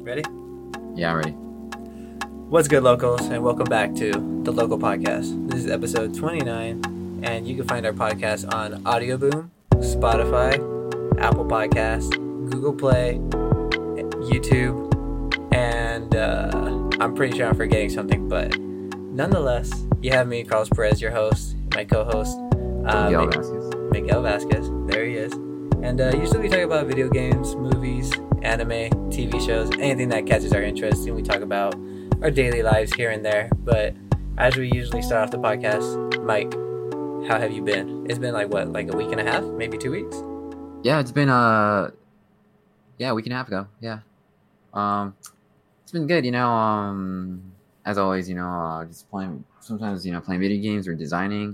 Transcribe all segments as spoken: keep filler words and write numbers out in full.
Ready? Yeah, I'm ready. What's good, locals, and welcome back to the Local Podcast. This is episode twenty-nine, and you can find our podcast on Audioboom, Spotify, Apple Podcasts, Google Play, YouTube, and uh, I'm pretty sure I'm forgetting something, but nonetheless, you have me, Carlos Perez, your host, my co-host, uh, Miguel Mi- Vasquez. Miguel Vasquez. There he is. And uh, usually we talk about video games, movies, anime, T V shows, anything that catches our interest, and we talk about our daily lives here and there. But as we usually start off the podcast, Mike, how have you been? It's been like what, like a week and a half, maybe two weeks? Yeah, it's been uh, yeah, a week and a half ago. Yeah, um, it's been good. You know, um, as always, you know, uh, just playing. Sometimes, you know, playing video games or designing.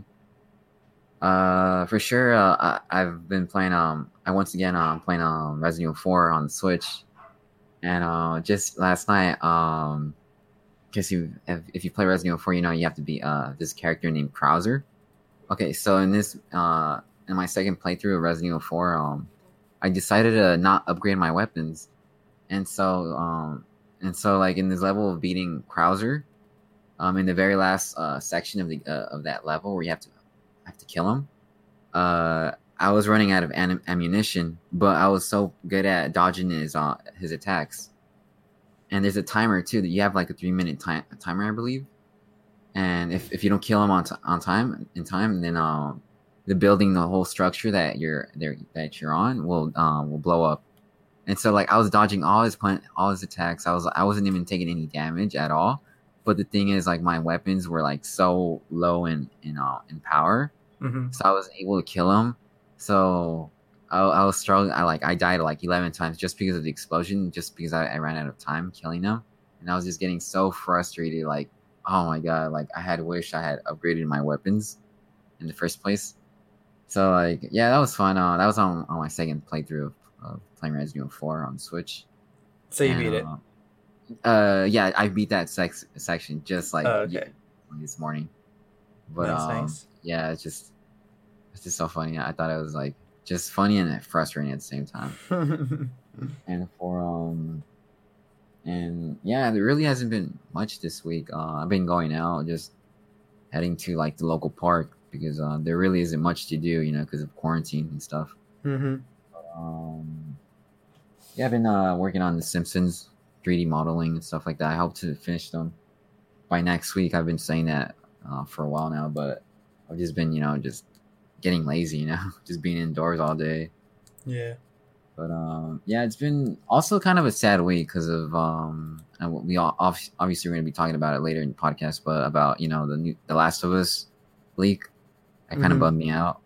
Uh, for sure. Uh, I, I've been playing. Um, I once again um playing um Resident Evil four on the Switch, and uh, just last night um, because you if, if you play Resident Evil four, you know you have to be uh this character named Krauser. Okay, so in this uh in my second playthrough of Resident Evil four, um, I decided to not upgrade my weapons, and so um and so like in this level of beating Krauser, um in the very last uh section of the uh, of that level where you have to have to kill him, uh I was running out of am- ammunition, but I was so good at dodging his uh his attacks. And there's a timer too that you have like a three minute time timer, I believe. And if, if you don't kill him on t- on time in time, then um the building, the whole structure that you're there that you're on will um will blow up. And so like I was dodging all his pun- all his attacks. I was I wasn't even taking any damage at all. But the thing is, like my weapons were like so low in in uh, in power, Mm-hmm. so I was able to kill him. So I, I was struggling. I like I died like eleven times just because of the explosion, just because I, I ran out of time killing him, and I was just getting so frustrated. Like, oh my god, like I had wished I had upgraded my weapons in the first place. So like, yeah, that was fun. Uh, that was on, on my second playthrough of, of playing Resident Evil four on Switch. So you And, beat it. uh, Uh, yeah, I beat that sex section just like Oh, okay. this morning. But Nice, um, nice. yeah, it's just it's just so funny. I thought it was like just funny and frustrating at the same time. And for um, and yeah, there really hasn't been much this week. Uh, I've been going out, just heading to like the local park because uh, there really isn't much to do, you know, because of quarantine and stuff. Mm-hmm. Um, yeah, I've been uh working on The Simpsons three D modeling and stuff like that. I hope to finish them by next week. I've been saying that uh, for a while now, but I've just been, you know, just getting lazy, you know, just being indoors all day. Yeah. But um, yeah, it's been also kind of a sad week because of um, and we all obviously we're going to be talking about it later in the podcast, but about you know the new The Last of Us leak, that kind Mhm. of bummed me out.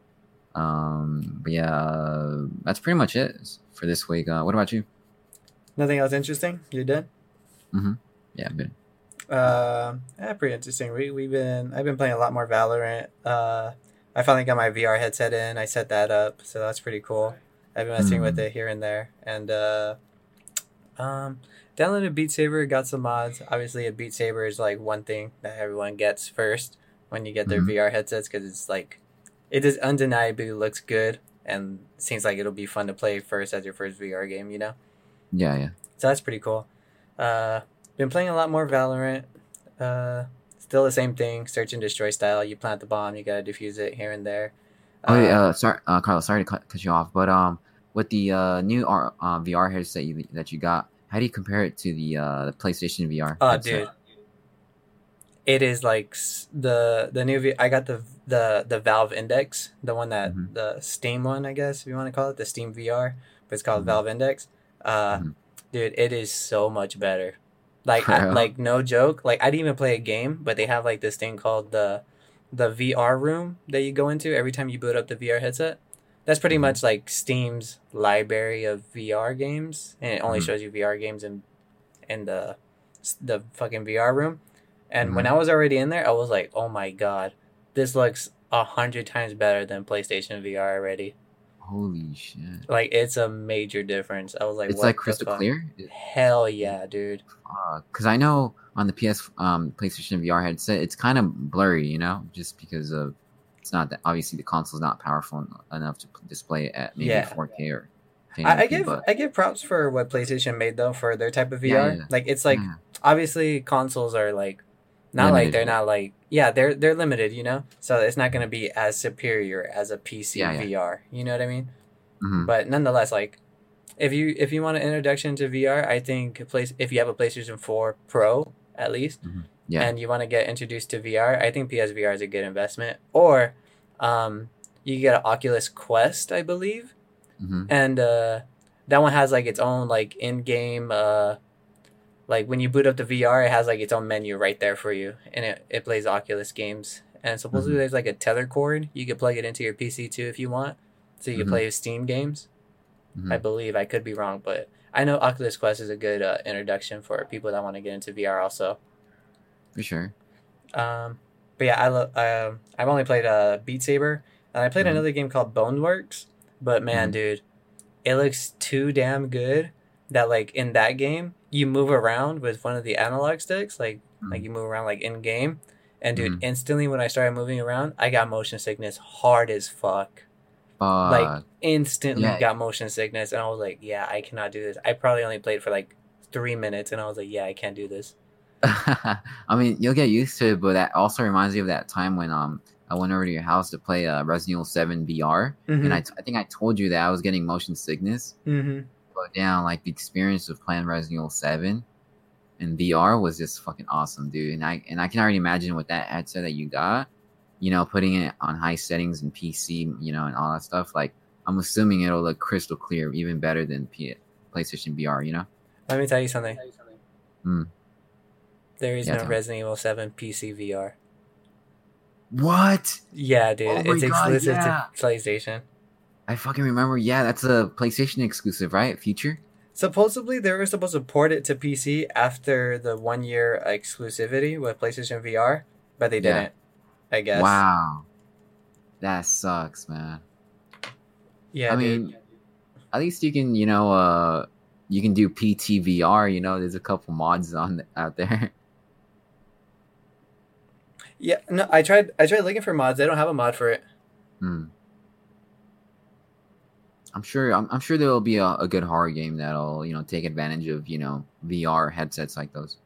Um, but yeah, uh, that's pretty much it for this week. Uh, what about you? Nothing else interesting? You did? Mm-hmm. Yeah, good. Uh, yeah, pretty interesting. We we've been I've been playing a lot more Valorant. Uh, I finally got my V R headset in. I set that up, so that's pretty cool. I've been messing with Mm. it here and there, and uh, um, downloaded Beat Saber. Got some mods. Obviously, a Beat Saber is like one thing that everyone gets first when you get their Mhm. V R headsets because it's like it is undeniably looks good and seems like it'll be fun to play first as your first V R game. You know. Yeah, yeah. So that's pretty cool. Uh, been playing a lot more Valorant. Uh, still the same thing, search and destroy style. You plant the bomb, you gotta defuse it here and there. Oh, Uh, yeah, uh, sorry, uh, Carlos. Sorry to cut, cut you off, but um, with the uh new R, uh, V R headset you, that you got, how do you compare it to the uh the PlayStation V R oh, headset? dude, it is like s- the the new. V- I got the the the Valve Index, the one that Mhm. the Steam one, I guess if you want to call it the Steam V R, but it's called Mhm. Valve Index. Uh, Mhm. dude, it is so much better. Like, For I, real? like no joke. Like, I didn't even play a game, but they have like this thing called the the V R room that you go into every time you boot up the V R headset. That's pretty Mhm. much like Steam's library of V R games, and it only Mhm. shows you V R games in in the the fucking V R room. And when Mhm. I was already in there, I was like, "Oh my god, this looks a hundred times better than PlayStation V R already." Holy shit! Like, it's a major difference. I was like, It's like "What the crystal fuck?" clear. Hell yeah, dude. Because I know on the P S um PlayStation V R headset, it's kind of blurry, you know, just because of it's not that obviously the console's not powerful enough to display it at maybe Yeah. four K or paying I, the I fee, give but I give props for what PlayStation made though for their type of yeah, V R. yeah, Like it's like yeah. obviously consoles are like not like Limited. they're Yeah, not like yeah they're they're limited, you know. So it's not gonna be as superior as a P C yeah, yeah. V R. You know what I mean? Mm-hmm. But nonetheless, like if you if you want an introduction to V R, I think place if you have a PlayStation Four Pro at least, Mm-hmm. Yeah. and you want to get introduced to V R, I think P S V R is a good investment. Or, um, you get an Oculus Quest, I believe, Mm-hmm. and uh, that one has like its own like in-game uh, like when you boot up the V R, it has like its own menu right there for you, and it, it plays Oculus games. And supposedly Mm-hmm. there's like a tether cord you could plug it into your P C too if you want, so you can Mm-hmm. play Steam games. I Mm-hmm. believe I could be wrong, but I know Oculus Quest is a good uh, introduction for people that want to get into V R also. For sure. Um, but yeah, I love. Um, I've only played uh, Beat Saber, and I played Mm-hmm. another game called Boneworks. But man, Mm-hmm. dude, it looks too damn good that like in that game you move around with one of the analog sticks, like like you move around like in game. And dude, Mm-hmm. instantly when I started moving around, I got motion sickness hard as fuck. Like But instantly yeah. got motion sickness, and I was like, yeah, I cannot do this. I probably only played for like three minutes, and I was like, yeah, I can't do this. I mean, you'll get used to it, but that also reminds me of that time when um I went over to your house to play uh, Resident Evil seven V R, Mm-hmm. and I, t- I think I told you that I was getting motion sickness. Mm-hmm. But down like the experience of playing Resident Evil seven in V R was just fucking awesome, dude. And I and I can already imagine with that headset that you got, you know, putting it on high settings and P C, you know, and all that stuff. Like I'm assuming it'll look crystal clear, even better than P- PlayStation V R. You know? Let me tell you something. Hmm. There is Yeah, no tell me. Resident Evil seven P C V R. What? Yeah, dude, Oh my it's God, exclusive yeah. to PlayStation. I fucking remember. Yeah, that's a PlayStation exclusive, right? Feature. Supposedly, they were supposed to port it to P C after the one year exclusivity with PlayStation V R, but they Yeah. didn't. I guess. Wow, that sucks, man. Yeah, I dude. mean, at least you can, you know, uh, you can do P T V R. You know, there's a couple mods on out there. Yeah, no, I tried. I tried looking for mods. They don't have a mod for it. Hmm. I'm sure. I'm, I'm sure there will be a, a good horror game that'll, you know, take advantage of, you know, V R headsets like those.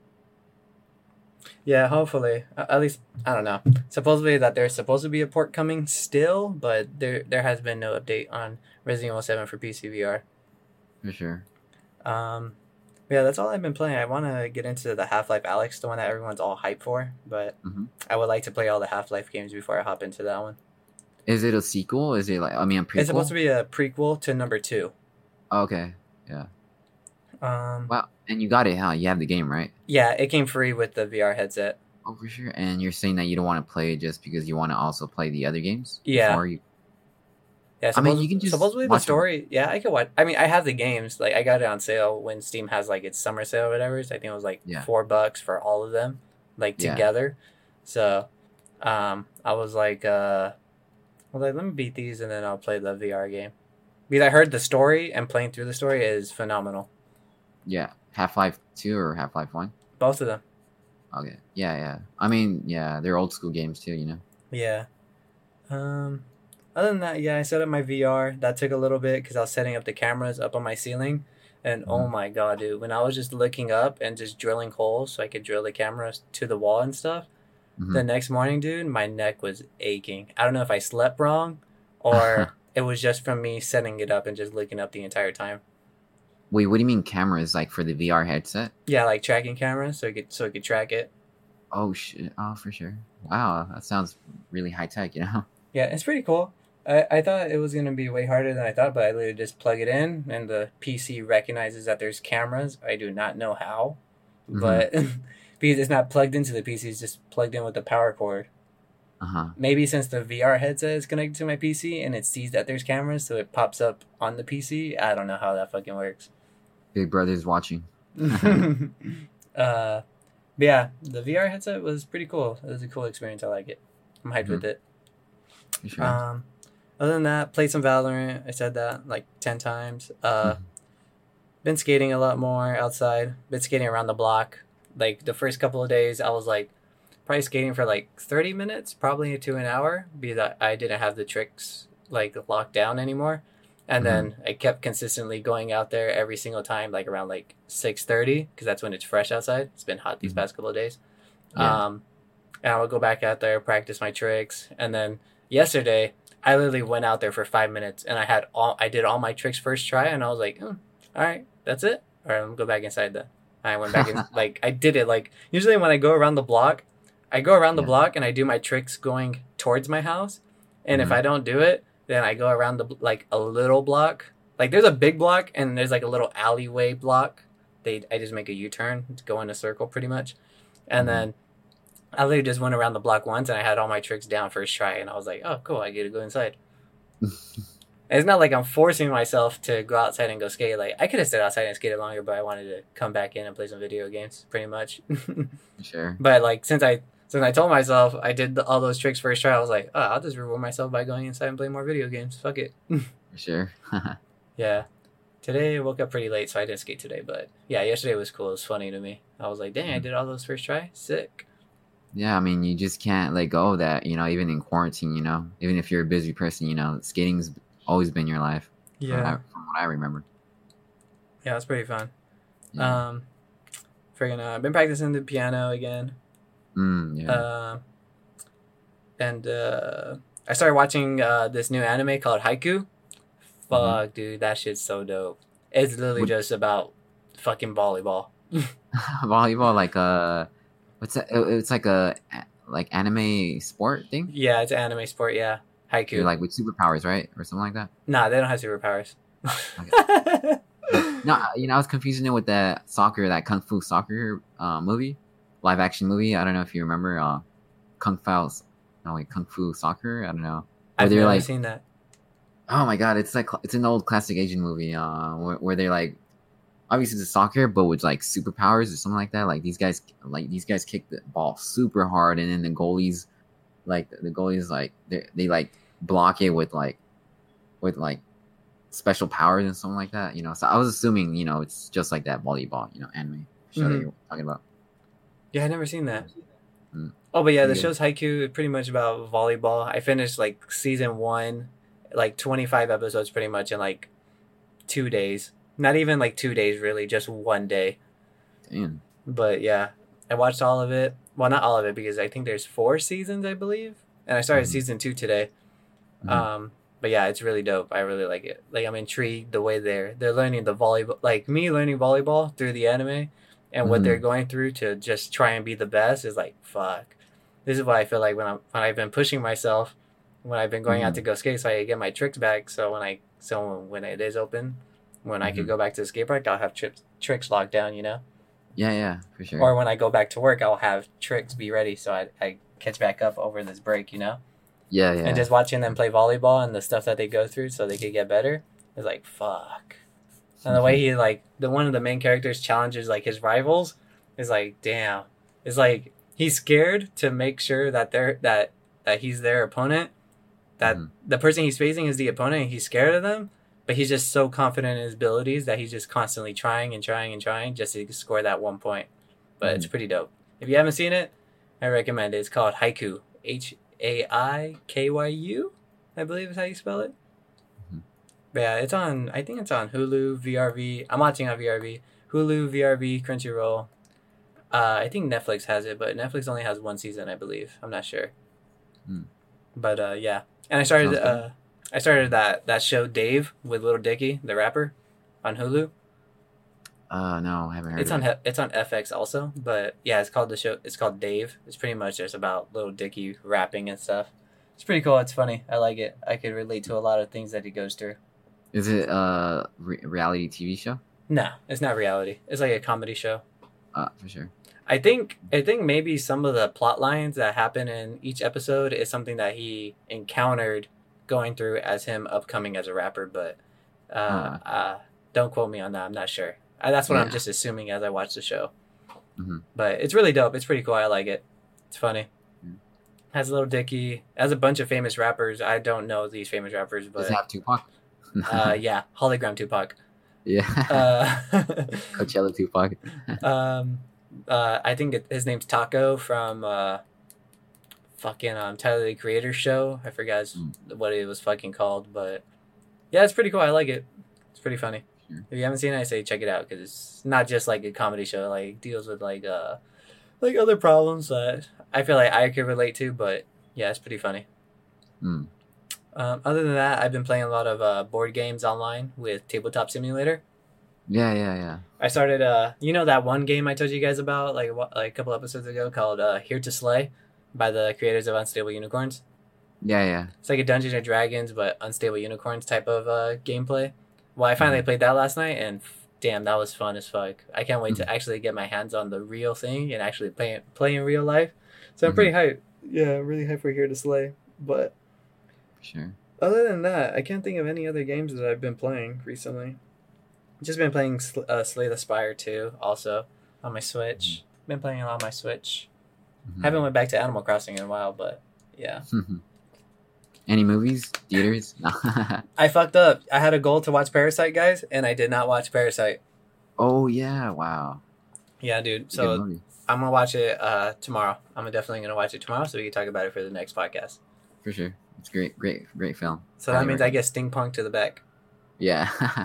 Yeah, hopefully. A- At least I don't know. Supposedly that there's supposed to be a port coming still, but there there has been no update on Resident Evil seven for P C V R. For sure. Um, yeah, that's all I've been playing. I want to get into the Half-Life Alyx, the one that everyone's all hyped for, but Mhm. I would like to play all the Half-Life games before I hop into that one. Is it a sequel? Is it like? I mean, a prequel. It's supposed to be a prequel to number two. Oh, okay. Yeah. Um, Wow. And you got it, huh? You have the game, right? yeah, it came free with the V R headset. Oh, for sure. And you're saying that you don't want to play it just because you want to also play the other games? Yeah. Before you... Yeah, I mean, suppos- you can just supposedly the watch them. story. Yeah, I could watch. I mean, I have the games. Like, I got it on sale when Steam has like its summer sale or whatever. So I think it was like Yeah. four bucks for all of them, like Yeah. together. So, um, I was like, uh, well, like, let me beat these and then I'll play the V R game. Because I heard the story and playing through the story is phenomenal. Yeah. Half-Life two or Half-Life one? Both of them. Okay. Yeah, yeah. I mean, yeah, they're old school games too, you know? Yeah. Um, other than that, yeah, I set up my V R. That took a little bit because I was setting up the cameras up on my ceiling. And oh Mhm. my god, dude, when I was just looking up and just drilling holes so I could drill the cameras to the wall and stuff, Mhm. the next morning, dude, my neck was aching. I don't know if I slept wrong or it was just from me setting it up and just looking up the entire time. Wait, what do you mean cameras? Like for the V R headset? Yeah, like tracking cameras so it could so it could track it. Oh, shit. Oh, for sure. Wow, that sounds really high tech, you know? Yeah, it's pretty cool. I, I thought it was going to be way harder than I thought, but I literally just plug it in and the P C recognizes that there's cameras. I do not know how, Mhm. but because it's not plugged into the P C, it's just plugged in with the power cord. Uh huh. Maybe since the V R headset is connected to my P C and it sees that there's cameras, so it pops up on the P C. I don't know how that fucking works. Big Brother's watching. uh, but yeah, the V R headset was pretty cool. It was a cool experience. I like it. I'm hyped Mhm. with it. For sure. Um, other than that, played some Valorant. I said that like ten times. Uh, Mhm. been skating a lot more outside. Been skating around the block. Like the first couple of days, I was like probably skating for like thirty minutes, probably to an hour, because I, I didn't have the tricks like locked down anymore. And Mhm. then I kept consistently going out there every single time, like around like six thirty, because that's when it's fresh outside. It's been hot these Mhm. past couple of days. Yeah. Um, and I would go back out there, practice my tricks, and then yesterday I literally went out there for five minutes, and I had all I did all my tricks first try, and I was like, oh, all right, that's it. All right, I'm gonna go back inside then. I went back in, like I did it. Like usually when I go around the block, I go around the Yeah. block and I do my tricks going towards my house, and if Mhm. I don't do it, then I go around the like a little block. Like there's a big block and there's like a little alleyway block. They I just make a U turn to go in a circle pretty much, and Mhm. then I literally just went around the block once and I had all my tricks down first try, and I was like, oh cool, I get to go inside. And it's not like I'm forcing myself to go outside and go skate. Like I could have stayed outside and skated longer, but I wanted to come back in and play some video games, pretty much. Sure. But like since I since I told myself I did the, all those tricks first try, I was like, oh, I'll just reward myself by going inside and playing more video games. Fuck it. For sure. Yeah. Today I woke up pretty late, so I didn't skate today. But yeah, yesterday was cool. It was funny to me. I was like, dang, I did all those first try. Sick. Yeah, I mean, you just can't let go of that, you know, even in quarantine, you know, even if you're a busy person, you know, skating's always been your life. From, what I, Yeah. from what I remember. Yeah, it's pretty fun. Yeah. Um, friggin' uh, I've been practicing the piano again. Mm, yeah. Uh, and uh, I started watching uh, this new anime called Haiku. Fuck, dude, that shit's so dope. It's literally What- just about fucking volleyball. Volleyball, like uh, what's that? It- It's like a like anime sport thing. Yeah, it's an anime sport. Yeah, Haiku. You're like with superpowers, right, or something like that. Nah, they don't have superpowers. No, you know, I was confusing it with that soccer, that kung fu soccer uh, movie, live action movie. I don't know if you remember, uh, Kung Fu. No, wait, Kung Fu Soccer. I don't know. Where I've they're never like, seen that. oh my god, it's like it's an old classic Asian movie. Uh, where, where they're like, obviously it's soccer, but with like superpowers or something like that. Like these guys, like these guys kick the ball super hard, and then the goalies, like the goalies, like they they like block it with like, with like special powers and something like that. You know, so I was assuming, you know, it's just like that volleyball, you know, anime show that Mhm. you're talking about. Yeah, I never seen that. Mm. Oh, but yeah, the Yeah. show's Haiku is pretty much about volleyball. I finished like season one, like twenty-five episodes pretty much in like two days. Not even like two days, really, just one day. Damn. But yeah, I watched all of it. Well, not all of it because I think there's four seasons, I believe. And I started Mhm. season two today. Mhm. Um, but yeah, it's really dope. I really like it. Like I'm intrigued the way they're they're learning the volleyball, like me learning volleyball through the anime, and what Mhm. they're going through to just try and be the best is like fuck. This is what I feel like when I'm when I've been pushing myself, when I've been going out Mhm. to go skate, so I get my tricks back. So when I so when it is open, when I could Mhm. go back to the skate park, I'll have trips tricks locked down, you know. Yeah, yeah, for sure. Or when I go back to work, I'll have tricks be ready so I I catch back up over this break, you know. yeah, yeah. And just watching them play volleyball and the stuff that they go through so they could get better is like fuck. And the way he like the one of the main characters challenges like his rivals is like damn. It's like he's scared to make sure that they're that that he's their opponent. That Mhm. the person he's facing is the opponent and he's scared of them, but he's just so confident in his abilities that he's just constantly trying and trying and trying just to score that one point. But it's pretty dope. If you haven't seen it, I recommend it. It's called Haiku. H A I K Y U, I believe is how you spell it. Mhm. But yeah, it's on, I think it's on Hulu, V R V. I'm watching on V R V. Hulu, V R V, Crunchyroll. Uh, I think Netflix has it, but Netflix only has one season, I believe. I'm not sure. Hmm. But uh, yeah. And I started Sounds good. uh, I started that, that show Dave with Little Dicky, the rapper, on Hulu. Uh, no, I haven't heard. It's of on it. He- it's on F X also, but yeah, it's called the show. It's called Dave. It's pretty much just about Little Dicky rapping and stuff. It's pretty cool. It's funny. I like it. I could relate to a lot of things that he goes through. Is it a re- reality T V show? No, it's not reality. It's like a comedy show. Uh, for sure. I think I think maybe some of the plot lines that happen in each episode is something that he encountered going through as him upcoming as a rapper, but uh, Huh. uh, don't quote me on that. I'm not sure. I, that's what I'm Yeah. just assuming as I watch the show. Mhm. But it's really dope. It's pretty cool. I like it. It's funny. Mm. Has Little Dicky. Has a bunch of famous rappers. I don't know these famous rappers, Does but it have Tupac? uh, yeah, Hologram Tupac. yeah. Uh, Coachella Tupac. um, uh, I think it, his name's Taco from uh, fucking um, Tyler the Creator show. I forgot his, Mm. what it was fucking called, but Yeah, it's pretty cool. I like it. It's pretty funny. Sure. If you haven't seen it, I say check it out because it's not just like a comedy show. Like deals with like uh like other problems that I feel like I could relate to. But yeah, it's pretty funny. Mm. Um, other than that, I've been playing a lot of uh, board games online with Tabletop Simulator. Yeah, yeah, yeah. I started, uh, you know, that one game I told you guys about like what, like a couple episodes ago called uh, Here to Slay by the creators of Unstable Unicorns. Yeah, yeah. It's like a Dungeons and Dragons but Unstable Unicorns type of uh, gameplay. Well, I finally Mhm. played that last night, and f- damn, that was fun as fuck. I can't wait Mhm. to actually get my hands on the real thing and actually play it, play in real life. So I'm Mhm. pretty hyped. Yeah, really hyped for Here to Slay. But For sure. other than that, I can't think of any other games that I've been playing recently. Just been playing Sl- uh, Slay the Spire two also on my Switch. Been playing a lot on my Switch. Mhm. Haven't went back to Animal Crossing in a while, but yeah. Any movies? Theaters? No. I fucked up. I had a goal to watch Parasite, guys, and I did not watch Parasite. Oh yeah! Wow. Yeah, dude. Good So movie. I'm gonna watch it uh, tomorrow. I'm definitely gonna watch it tomorrow, so we can talk about it for the next podcast. For sure. It's great, great, great film. So that Highly means I recommend. get Stingpunk to the back. Yeah.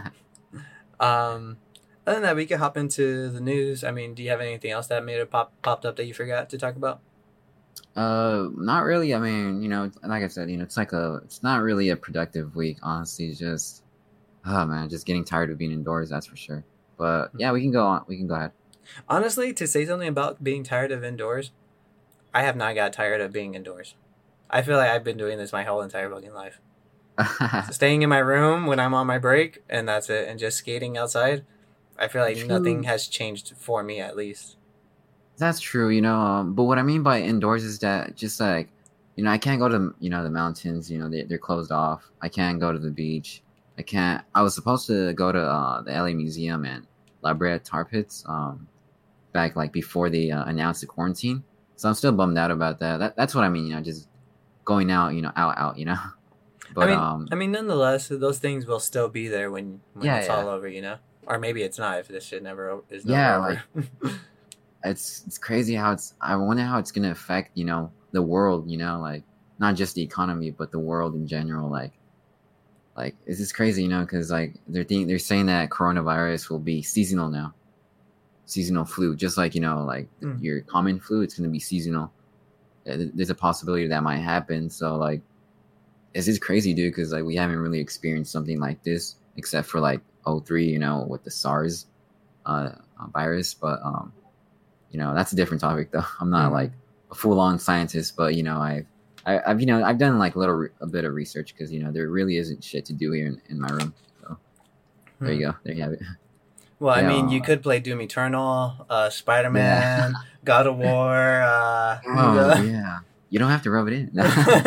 Um, other than that, we can hop into the news. I mean, do you have anything else that made it pop popped up that you forgot to talk about? Uh, not really. I mean, you know, like I said, you know, it's like a, it's not really a productive week, honestly. It's just, oh man, just getting tired of being indoors. That's for sure. But yeah, we can go on. We can go ahead. Honestly, to say something about being tired of indoors, I have not got tired of being indoors. I feel like I've been doing this my whole entire fucking life. Staying in my room when I'm on my break, and that's it, and just skating outside. I feel like True. nothing has changed for me, at least. That's true, you know. Um, but what I mean by indoors is that just like, you know, I can't go to, you know, the mountains. You know, they they're closed off. I can't go to the beach. I can't. I was supposed to go to uh, the L A Museum and La Brea Tar Pits um, back like before they uh, announced the quarantine. So I'm still bummed out about that. That that's what I mean. You know, just going out. You know, out out. You know. But I mean, um, I mean, nonetheless, those things will still be there when when Yeah, it's yeah. all over, you know. Or maybe it's not if this shit never o- is never Yeah, over. it's it's crazy how it's. I wonder how it's gonna affect, you know, the world. You know, like not just the economy, but the world in general. Like, like it's just crazy, you know, because like they're think, they're saying that coronavirus will be seasonal now, seasonal flu, just like, you know, like Mm. your common flu, it's gonna be seasonal. Uh, th- There's a possibility that might happen. So like, it's just crazy, dude, because like we haven't really experienced something like this except for like oh three, you know, with the SARS uh, uh, virus. But um, you know, that's a different topic though. I'm not Mhm. like a full on scientist, but you know, I've I, I've you know I've done like a little re- a bit of research because you know there really isn't shit to do here in, in my room. So there you go, there you have it. Well, I Yeah, mean, you uh, could play Doom Eternal, uh, Spider Man, God of War. Uh, Oh yeah, you don't have to rub it in.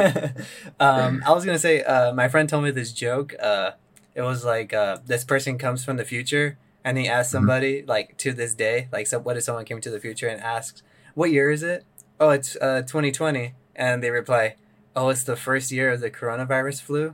um, I was gonna say, uh, my friend told me this joke. Uh, it was like uh, this person comes from the future, and he asks Mhm. somebody, like to this day, like, so what if someone came to the future and asks, "What year is it?" Oh, it's uh, twenty twenty, and they reply, "Oh, it's the first year of the coronavirus flu."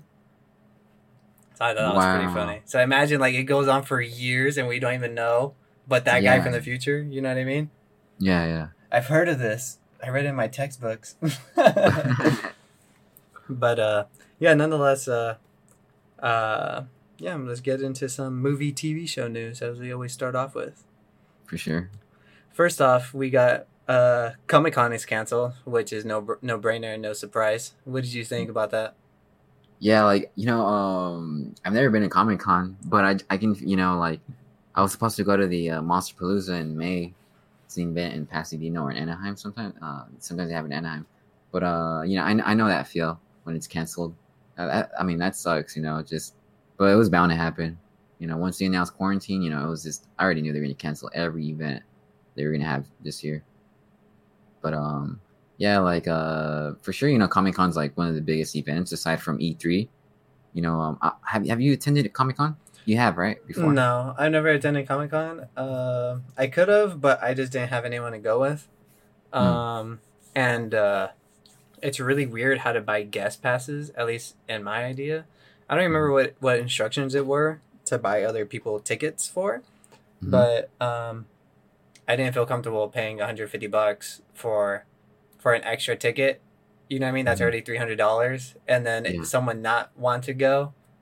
So I thought that was pretty Wow. funny. So imagine like it goes on for years and we don't even know, but that guy Yeah. from the future, you know what I mean? Yeah, I've heard of this. I read it in my textbooks. yeah. But uh, yeah, nonetheless, uh, uh, yeah, let's get into some movie T V show news as we always start off with. For sure. First off, we got uh, Comic Con is canceled, which is no br- no brainer and no surprise. What did you think about that? Yeah, like, you know, um, I've never been to Comic Con, but I, I can, you know, like, I was supposed to go to the uh, Monster Palooza in May. It's an event in Pasadena or in Anaheim sometimes. Uh, sometimes they have it in Anaheim. But, uh, you know, I, I know that feel when it's canceled. Uh, that, I mean, that sucks, you know, just, but it was bound to happen. You know, once they announced quarantine, you know, it was just, I already knew they were going to cancel every event they were going to have this year. But, um, yeah, like uh, for sure, you know, Comic Con's like one of the biggest events aside from E three. You know, um, uh, have have you attended Comic Con? You have, right? Before? No, I never attended Comic Con. Uh, I could have, but I just didn't have anyone to go with. Um, and uh, it's really weird how to buy guest passes, at least in my idea. I don't remember what, what instructions it were to buy other people tickets for, Mhm. but um, I didn't feel comfortable paying one hundred fifty bucks for for an extra ticket. You know what I mean? That's Mhm. already three hundred dollars, and then Yeah. someone not want to go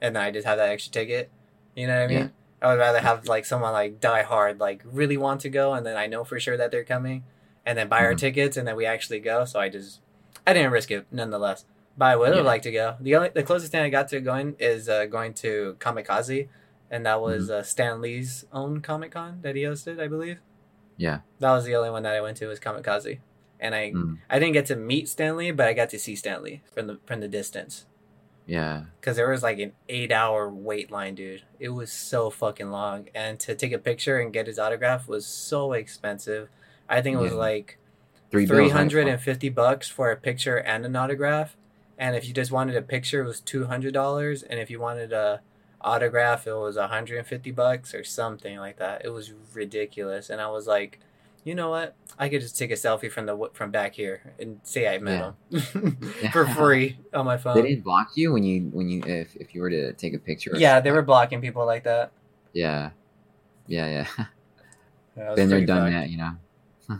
and I just have that extra ticket. You know what I mean? Yeah. I would rather have like someone like die hard, like really want to go, and then I know for sure that they're coming, and then buy our Mhm. tickets, and then we actually go. So I just, I didn't risk it nonetheless. But I would have Yeah. liked to go. The only, the closest thing I got to going is uh, going to Kamikaze, and that was Mhm. uh, Stan Lee's own Comic Con that he hosted, I believe. Yeah. That was the only one that I went to was Kamikaze, and I, Mm. I didn't get to meet Stan Lee, but I got to see Stan Lee from the from the distance. Yeah. Because there was like an eight hour wait line, dude. It was so fucking long. And to take a picture and get his autograph was so expensive. I think it was Yeah. like Three bills, right? three hundred fifty bucks for a picture and an autograph. And if you just wanted a picture, it was two hundred dollars. And if you wanted a autograph, it was one hundred fifty bucks or something like that. It was ridiculous. And I was like, you know what? I could just take a selfie from the from back here and say I met him for free on my phone. They didn't block you when you when you if, if you were to take a picture. or Yeah, something? they were blocking people like that. Yeah. Yeah, yeah. Yeah, it was Then they're pretty done fucked. that, you know.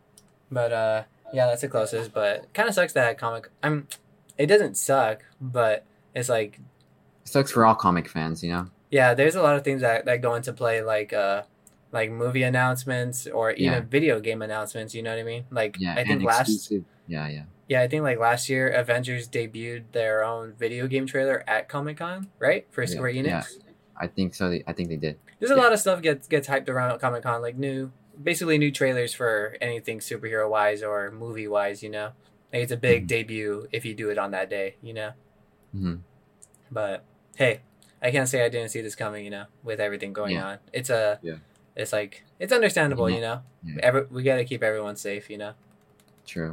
But uh, yeah, that's the closest. But kind of sucks that comic. I'm. It doesn't suck, but it's like It sucks for all comic fans, you know. yeah, there's a lot of things that, that go into play, like uh, like movie announcements or even Yeah. video game announcements. You know what I mean? Like Yeah, I think and last exclusive. Yeah, yeah. yeah, I think like last year, Avengers debuted their own video game trailer at Comic Con, right? For Yeah, Square Enix. yeah. I think so. They, I think they did. There's a Yeah. lot of stuff gets gets hyped around Comic Con, like new, basically new trailers for anything superhero wise or movie wise. You know, like it's a big Mhm. debut if you do it on that day. You know, hmm but hey, I can't say I didn't see this coming. You know, with everything going Yeah. on, it's a, Yeah. it's like it's understandable. Yeah. You know, Yeah. Every, we got to keep everyone safe. You know, True.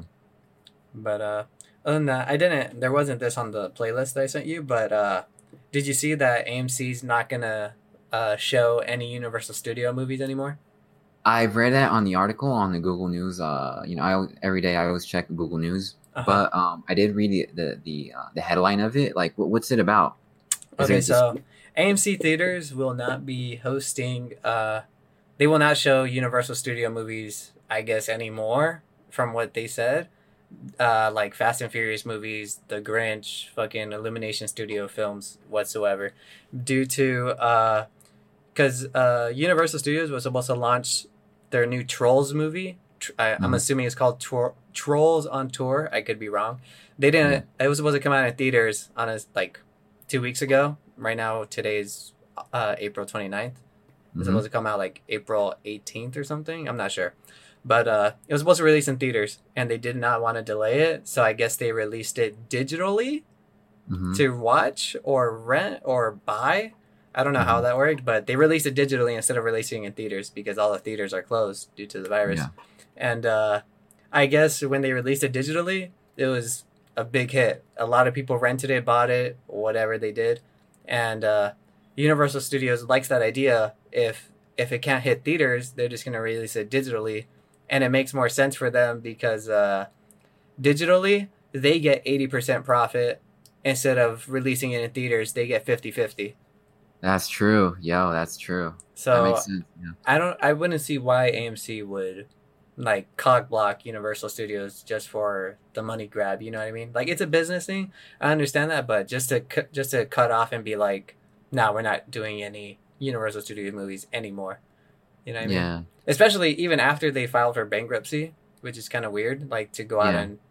but uh, other than that, I didn't. There wasn't this on the playlist that I sent you, but uh, did you see that A M C's not gonna uh show any Universal Studio movies anymore? I've read that on the article on the Google News. Uh, you know, I al- every day I always check Google News, Uh-huh. but um, I did read the the the, uh, the headline of it. Like, what, what's it about? Is Okay, it just- so A M C theaters will not be hosting. Uh, they will not show Universal Studio movies, I guess, anymore. From what they said, uh, like Fast and Furious movies, The Grinch, fucking Illumination Studio films, whatsoever, due to uh, because uh, Universal Studios was supposed to launch their new Trolls movie. Tr- I, I'm Mhm. assuming it's called Tor- Trolls on Tour. I could be wrong. They didn't. It was supposed to come out in theaters on a like two weeks ago. Right now, today's uh, April twenty-ninth. It's Mhm. supposed to come out like April eighteenth or something. I'm not sure. But uh, it was supposed to release in theaters, and they did not want to delay it. So I guess they released it digitally Mhm. to watch or rent or buy. I don't know how Mhm. that worked, but they released it digitally instead of releasing it in theaters because all the theaters are closed due to the virus. Yeah. And uh, I guess when they released it digitally, it was a big hit. A lot of people rented it, bought it, whatever they did. And uh, Universal Studios likes that idea. If if it can't hit theaters, they're just going to release it digitally. And it makes more sense for them because uh, digitally, they get eighty percent profit. Instead of releasing it in theaters, they get fifty-fifty. That's true. Yo, that's true. that So makes sense. Yeah. I don't. I wouldn't see why A M C would like cog block Universal Studios just for the money grab. You know what I mean? Like it's a business thing. I understand that, but just to cu- just to cut off and be like, no, we're not doing any Universal Studios movies anymore. You know what I mean? Yeah. Especially even after they filed for bankruptcy, which is kind of weird. Like to go out Yeah. and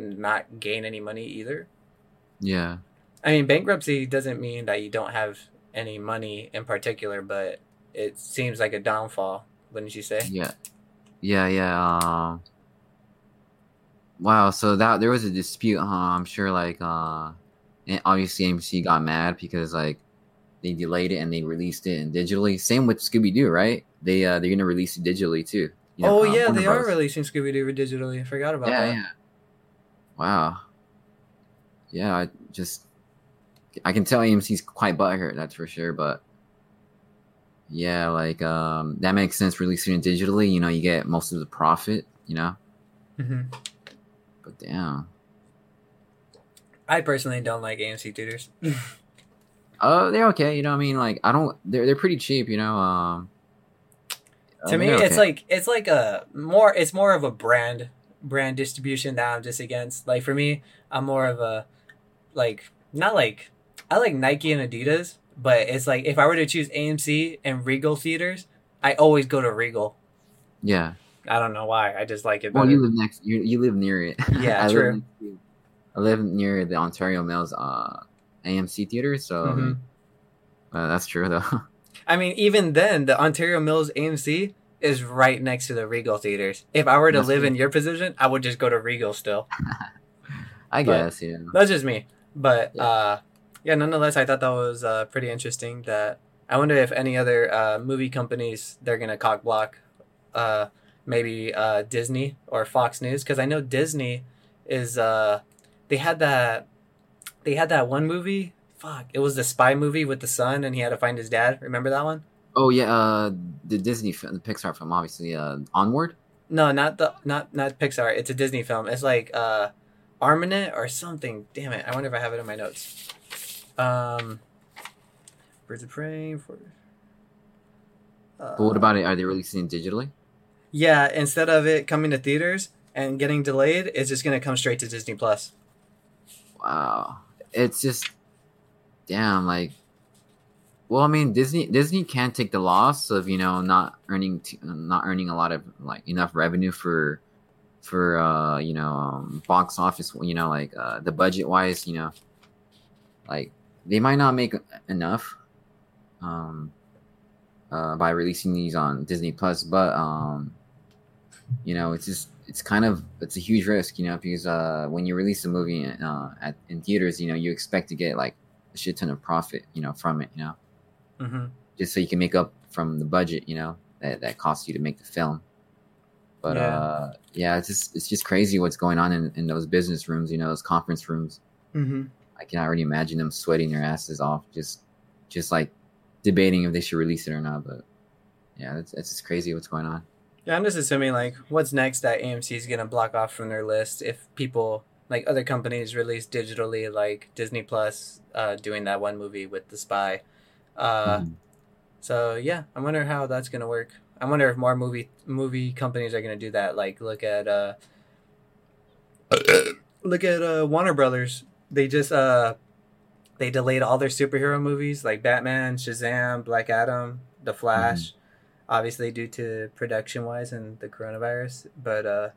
not gain any money either. Yeah. I mean, bankruptcy doesn't mean that you don't have any money in particular, but it seems like a downfall, wouldn't you say? Yeah. Yeah. Yeah. Um. Wow. So that there was a dispute, huh? I'm sure. Like, uh, and obviously A M C got mad because like they delayed it and they released it in digitally. Same with Scooby Doo, right? They uh they're gonna release it digitally too. You know, Oh uh, yeah, Warner they are Bros. releasing Scooby Doo digitally. I forgot about Yeah. that. Yeah. Wow. Yeah. I just I can tell A M C's quite butthurt. That's for sure. But yeah, like um, that makes sense. Releasing it digitally, you know, you get most of the profit. You know. hmm But damn. I personally don't like A M C theaters. Oh, they're okay. You know, what I mean, like I don't. They're they're pretty cheap. You know. Um, To uh, me, they're it's okay. like it's like a more. It's more of a brand brand distribution that I'm just against. Like for me, I'm more of a like not like I like Nike and Adidas, but it's like if I were to choose A M C and Regal theaters, I always go to Regal. Yeah. I don't know why. I just like it Well, better. you live next. You you live near it. Yeah, I true. Live next to, I live near the Ontario Mills uh, A M C theater, so I Mm-hmm. mean, uh, that's true though. I mean, even then, the Ontario Mills A M C is right next to the Regal theaters. If I were to That's live true. in your position, I would just go to Regal still. I But- guess, yeah. That's just me. But Yeah. uh, yeah, nonetheless, I thought that was uh, pretty interesting. That I wonder if any other uh, movie companies they're gonna cock block, uh, maybe uh, Disney or Fox News, because I know Disney is uh, they had that they had that one movie. Fuck, it was the spy movie with the son, and he had to find his dad. Remember that one? Oh yeah, uh, the Disney, film, the Pixar film, obviously. Uh, Onward. No, not the not not Pixar. It's a Disney film. It's like uh, Armament or something. Damn it! I wonder if I have it in my notes. Um, Birds of Prey. For, uh, But what about it? Are they releasing it digitally? Yeah, instead of it coming to theaters and getting delayed, it's just gonna come straight to Disney Plus. Wow, it's just damn. Like, well, I mean, Disney Disney can't take the loss of you know not earning t- not earning a lot of like enough revenue for for uh you know um, box office. You know, like uh, the budget wise, you know, like they might not make enough um uh by releasing these on Disney Plus, but um you know it's just it's kind of it's a huge risk, you know, because uh when you release a movie uh at in theaters, you know, you expect to get like a shit ton of profit, you know, from it, you know, Mm-hmm. just so you can make up from the budget, you know, that that costs you to make the film. But Yeah. uh yeah, it's just it's just crazy what's going on in, in those business rooms, you know, those conference rooms. Mm-hmm. I can already imagine them sweating their asses off, just just like debating if they should release it or not. But yeah, it's it's just crazy what's going on. Yeah, I'm just assuming like what's next that A M C is gonna block off from their list if people like other companies release digitally, like Disney Plus, uh, doing that one movie with the spy. Uh, Mhm. So yeah, I wonder how that's gonna work. I wonder if more movie movie companies are gonna do that. Like look at uh, look at uh, Warner Brothers. They just uh, they delayed all their superhero movies like Batman, Shazam, Black Adam, The Flash, obviously due to production wise and the coronavirus. But uh,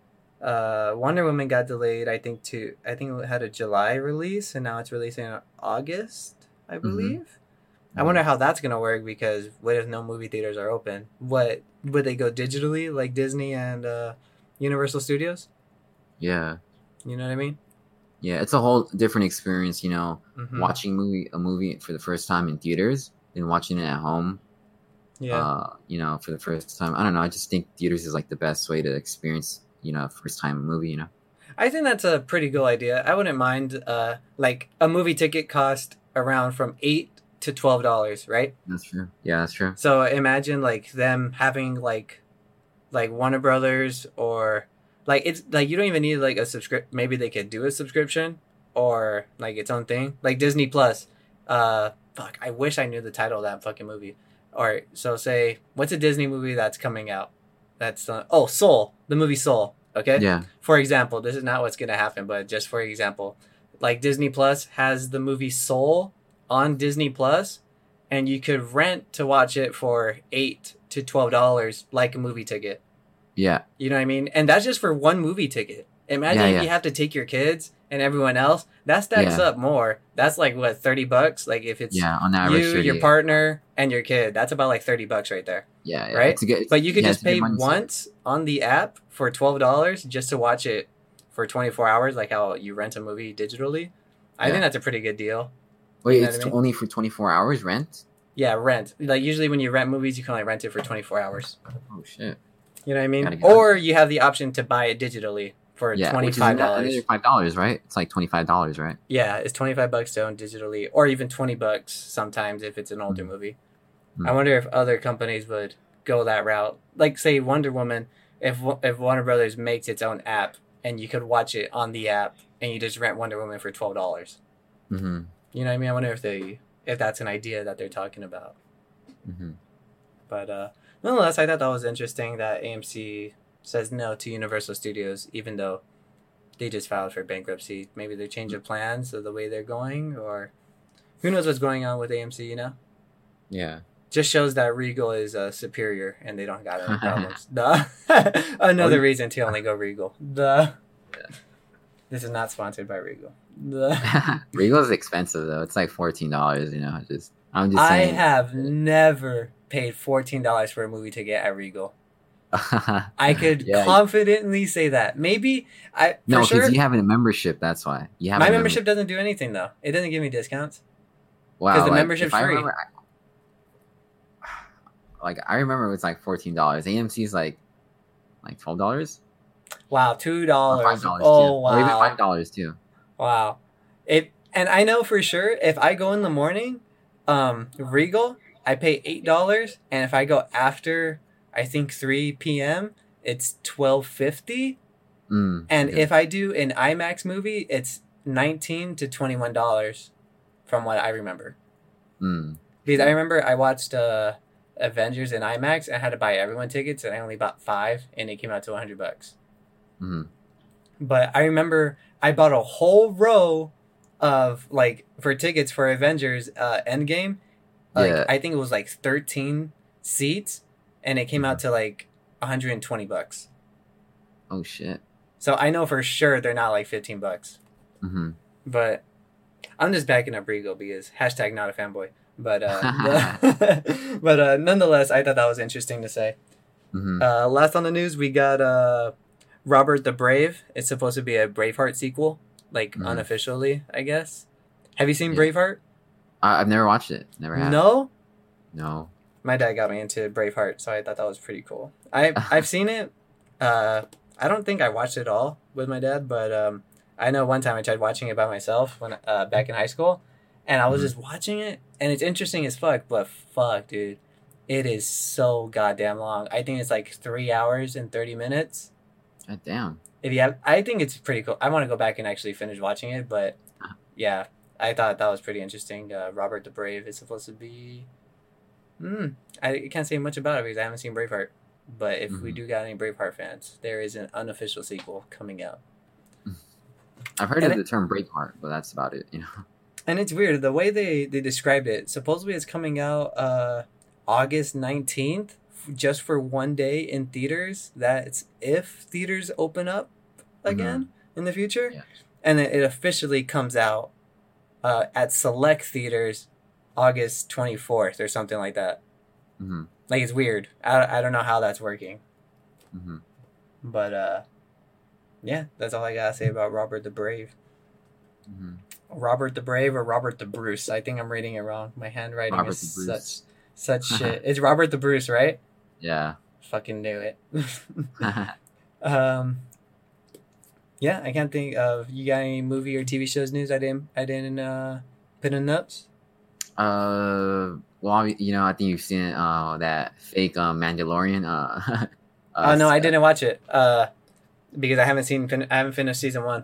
uh, Wonder Woman got delayed. I think to I think it had a July release, and now it's releasing in August, I believe. I wonder how that's gonna work because what if no movie theaters are open? What would they go digitally like Disney and uh, Universal Studios? Yeah, You know what I mean? yeah, it's a whole different experience, you know, Mhm. watching movie a movie for the first time in theaters than watching it at home. Yeah, Uh, you know, for the first time. I don't know. I just think theaters is like the best way to experience, you know, a first time movie. You know. I think that's a pretty cool idea. I wouldn't mind. Uh, like a movie ticket cost around from eight to twelve dollars, right? That's true. Yeah, that's true. So imagine like them having like like Warner Brothers or like it's like you don't even need like a subscript. Maybe they could do a subscription or like its own thing, like Disney Plus. Uh, fuck, I wish I knew the title of that fucking movie. All right, so say what's a Disney movie that's coming out? That's uh, oh Soul, the movie Soul. Okay. Yeah. For example, this is not what's gonna happen, but just for example, like Disney Plus has the movie Soul on Disney Plus, and you could rent to watch it for eight to twelve dollars, like a movie ticket. Yeah. You know what I mean? And that's just for one movie ticket. Imagine Yeah, if yeah. you have to take your kids and everyone else. That stacks Yeah. up more. That's like what thirty bucks. Like if it's Yeah. On average, you, thirty, your partner, and your kid, that's about like thirty bucks right there. Yeah. yeah. right? It's a good, But you could yeah, just it's a good pay money saver. once on the app for twelve dollars just to watch it for twenty four hours, like how you rent a movie digitally. I Yeah. think that's a pretty good deal. Wait, You know it's what I mean? only for twenty four hours rent? Yeah, rent. Like usually when you rent movies, you can only rent it for twenty four hours. Oh shit. You know what I mean? Gotta get Or you have the option to buy it digitally for Yeah. twenty Which is five another dollars. another five dollars, right? It's like twenty five dollars, right? Yeah, it's twenty five bucks to own digitally, or even twenty bucks sometimes if it's an older Mm. movie. Mm. I wonder if other companies would go that route. Like say Wonder Woman, if if Warner Brothers makes its own app and you could watch it on the app and you just rent Wonder Woman for twelve dollars. Mm-hmm. You know what I mean? I wonder if they if that's an idea that they're talking about. Mm-hmm. But uh, nonetheless, I thought that was interesting that A M C says no to Universal Studios, even though they just filed for bankruptcy. Maybe they change of plans of the way they're going, or who knows what's going on with A M C? You know, Yeah. just shows that Regal is uh, superior and they don't got any problems. Duh. Another Oh, reason to only go Regal. Duh. Yeah. This is not sponsored by Regal. Duh. Regal's expensive though. It's like fourteen dollars. You know, just I'm just I saying. have never paid fourteen dollars for a movie ticket at Regal. I could Yeah. confidently say that. Maybe I for No, because sure. you have a membership. That's why you have My a membership doesn't do anything though. It doesn't give me discounts. Wow, 'cause the like, membership's if I free. remember, I, like I remember it was like fourteen dollars. A M C's like like twelve dollars Wow, two or dollars. five dollars Oh too, or even wow, five dollars too. wow. It and I know for sure if I go in the morning, um, Regal, I pay eight dollars, and if I go after, I think three p m, it's twelve fifty. Mm, And okay. if I do an IMAX movie, it's nineteen to twenty one dollars, from what I remember. Mm, Because I remember I watched uh, Avengers in IMAX and I had to buy everyone tickets, and I only bought five, and it came out to a hundred bucks. mm, But I remember I bought a whole row of like for tickets for Avengers uh, Endgame. Like Yeah. I think it was like thirteen seats, and it came out to like one hundred and twenty bucks. oh shit. So I know for sure they're not like fifteen bucks. Mm-hmm. But I'm just backing up Regal because hashtag not a fanboy. But uh, but uh, nonetheless, I thought that was interesting to say. Mm-hmm. Uh, last on the news, we got uh, Robert the Brave. It's supposed to be a Braveheart sequel, like Mhm. unofficially, I guess. Have you seen Yeah. Braveheart? I, I've never watched it. Never have. No. No. My dad got me into Braveheart, so I thought that was pretty cool. I I've seen it. Uh, I don't think I watched it all with my dad, but um, I know one time I tried watching it by myself when uh, back in high school, and I was Mhm. just watching it, and it's interesting as fuck. But fuck, dude, it is so goddamn long. I think it's like three hours and thirty minutes. God damn. If you have, I think it's pretty cool. I want to go back and actually finish watching it, but yeah, I thought that was pretty interesting. Uh, Robert the Brave is supposed to be. Hmm. I can't say much about it because I haven't seen Braveheart. But if we Mhm. do got any Braveheart fans, there is an unofficial sequel coming out. I've heard And of it- the term Braveheart, but that's about it. You know. And it's weird the way they they described it. Supposedly it's coming out uh August nineteenth, just for one day in theaters. That's if theaters open up again in the future. Yeah. And then it officially comes out uh, at select theaters August twenty-fourth or something like that. Mm-hmm. Like it's weird. I, I don't know how that's working. Mm-hmm. But uh yeah, that's all I gotta say about Robert the Brave. Mm-hmm. Robert the Brave or Robert the Bruce. I think I'm reading it wrong. My handwriting Robert is the Bruce. such such shit. It's Robert the Bruce, right? Yeah. Fucking knew it. um yeah, I can't think of you got any movie or T V shows news I didn't I didn't uh put in notes? uh. Well, you know, I think you've seen uh that fake uh, Mandalorian. Uh. Oh no, I uh, didn't watch it. Uh because I haven't seen fin- I haven't finished season one.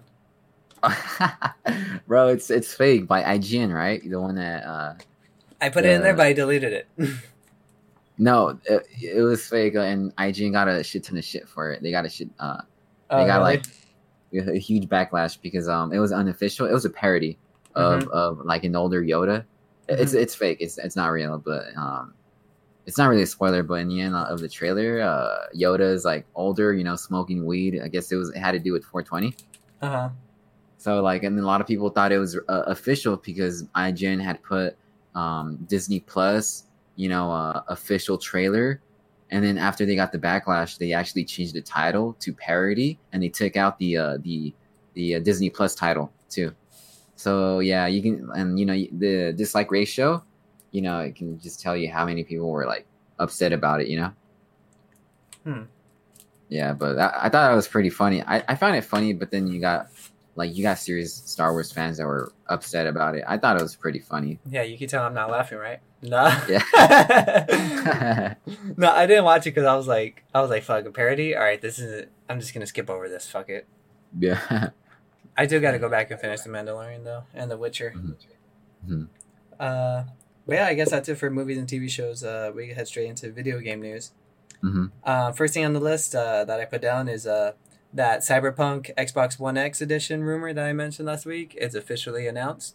Bro, it's it's fake by I G N, right? The one that uh I put it in there Yeah. but I deleted it. no, it, it was fake, uh, and I G N got a shit ton of shit for it. They got a shit uh Oh, they got really? like a huge backlash because um it was unofficial. It was a parody of Mm-hmm. of like an older Yoda. It's it's fake. It's it's not real, but um it's not really a spoiler. But in the end of the trailer, uh Yoda is like older, you know, smoking weed. I guess it was it had to do with four twenty. Uh-huh. So like, and a lot of people thought it was uh, official because I G N had put um, Disney Plus, you know, uh, official trailer, and then after they got the backlash, they actually changed the title to parody, and they took out the uh, the the uh, Disney Plus title too. So yeah, you can, and you know, the dislike ratio, you know, it can just tell you how many people were like upset about it, you know. Hmm. Yeah, but I, I thought it was pretty funny. I, I found it funny, but then you got like you got serious Star Wars fans that were upset about it. I thought it was pretty funny. Yeah, you can tell I'm not laughing, right? No. Yeah. No, I didn't watch it because I was like, I was like, fuck a parody. All right, this is. I'm just gonna skip over this. Fuck it. Yeah. I do got to go back and finish The Mandalorian though, and The Witcher. Mhm. Uh, but yeah, I guess that's it for movies and T V shows. Uh, we can head straight into video game news. Mhm. Uh, first thing on the list uh, that I put down is uh, that Cyberpunk Xbox One X edition rumor that I mentioned last week. It's officially announced.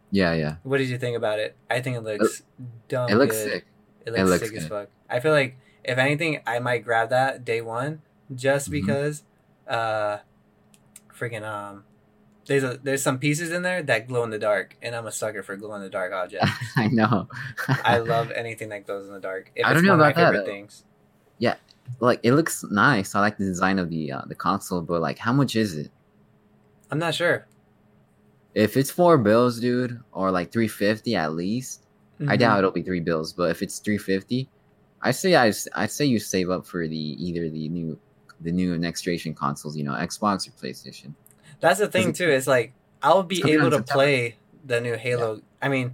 Yeah, yeah. What did you think about it? I think it It, looks it dumb looks good. sick. It It looks looks sick as good. fuck. I feel like if anything, I might grab that day one just Hmm. because, uh, freaking um, there's a there's some pieces in there that glow in the dark, and I'm a sucker for glow in the dark objects. I know. I love anything that glows in the dark. If I it's don't know one of my about that favorite though. things. Yeah, like it looks nice. I like the design of the uh, the console, but like, how much is it? I'm not sure. If it's four bills, dude, or like three fifty at least, I Mm-hmm. doubt it'll be three bills. But if it's three fifty, I say I I say you save up for the either the new the new next generation consoles, you know, Xbox or PlayStation, That's the because thing it, too. Is like I would it's be coming out able in to September. play the new Yeah, Halo. I mean,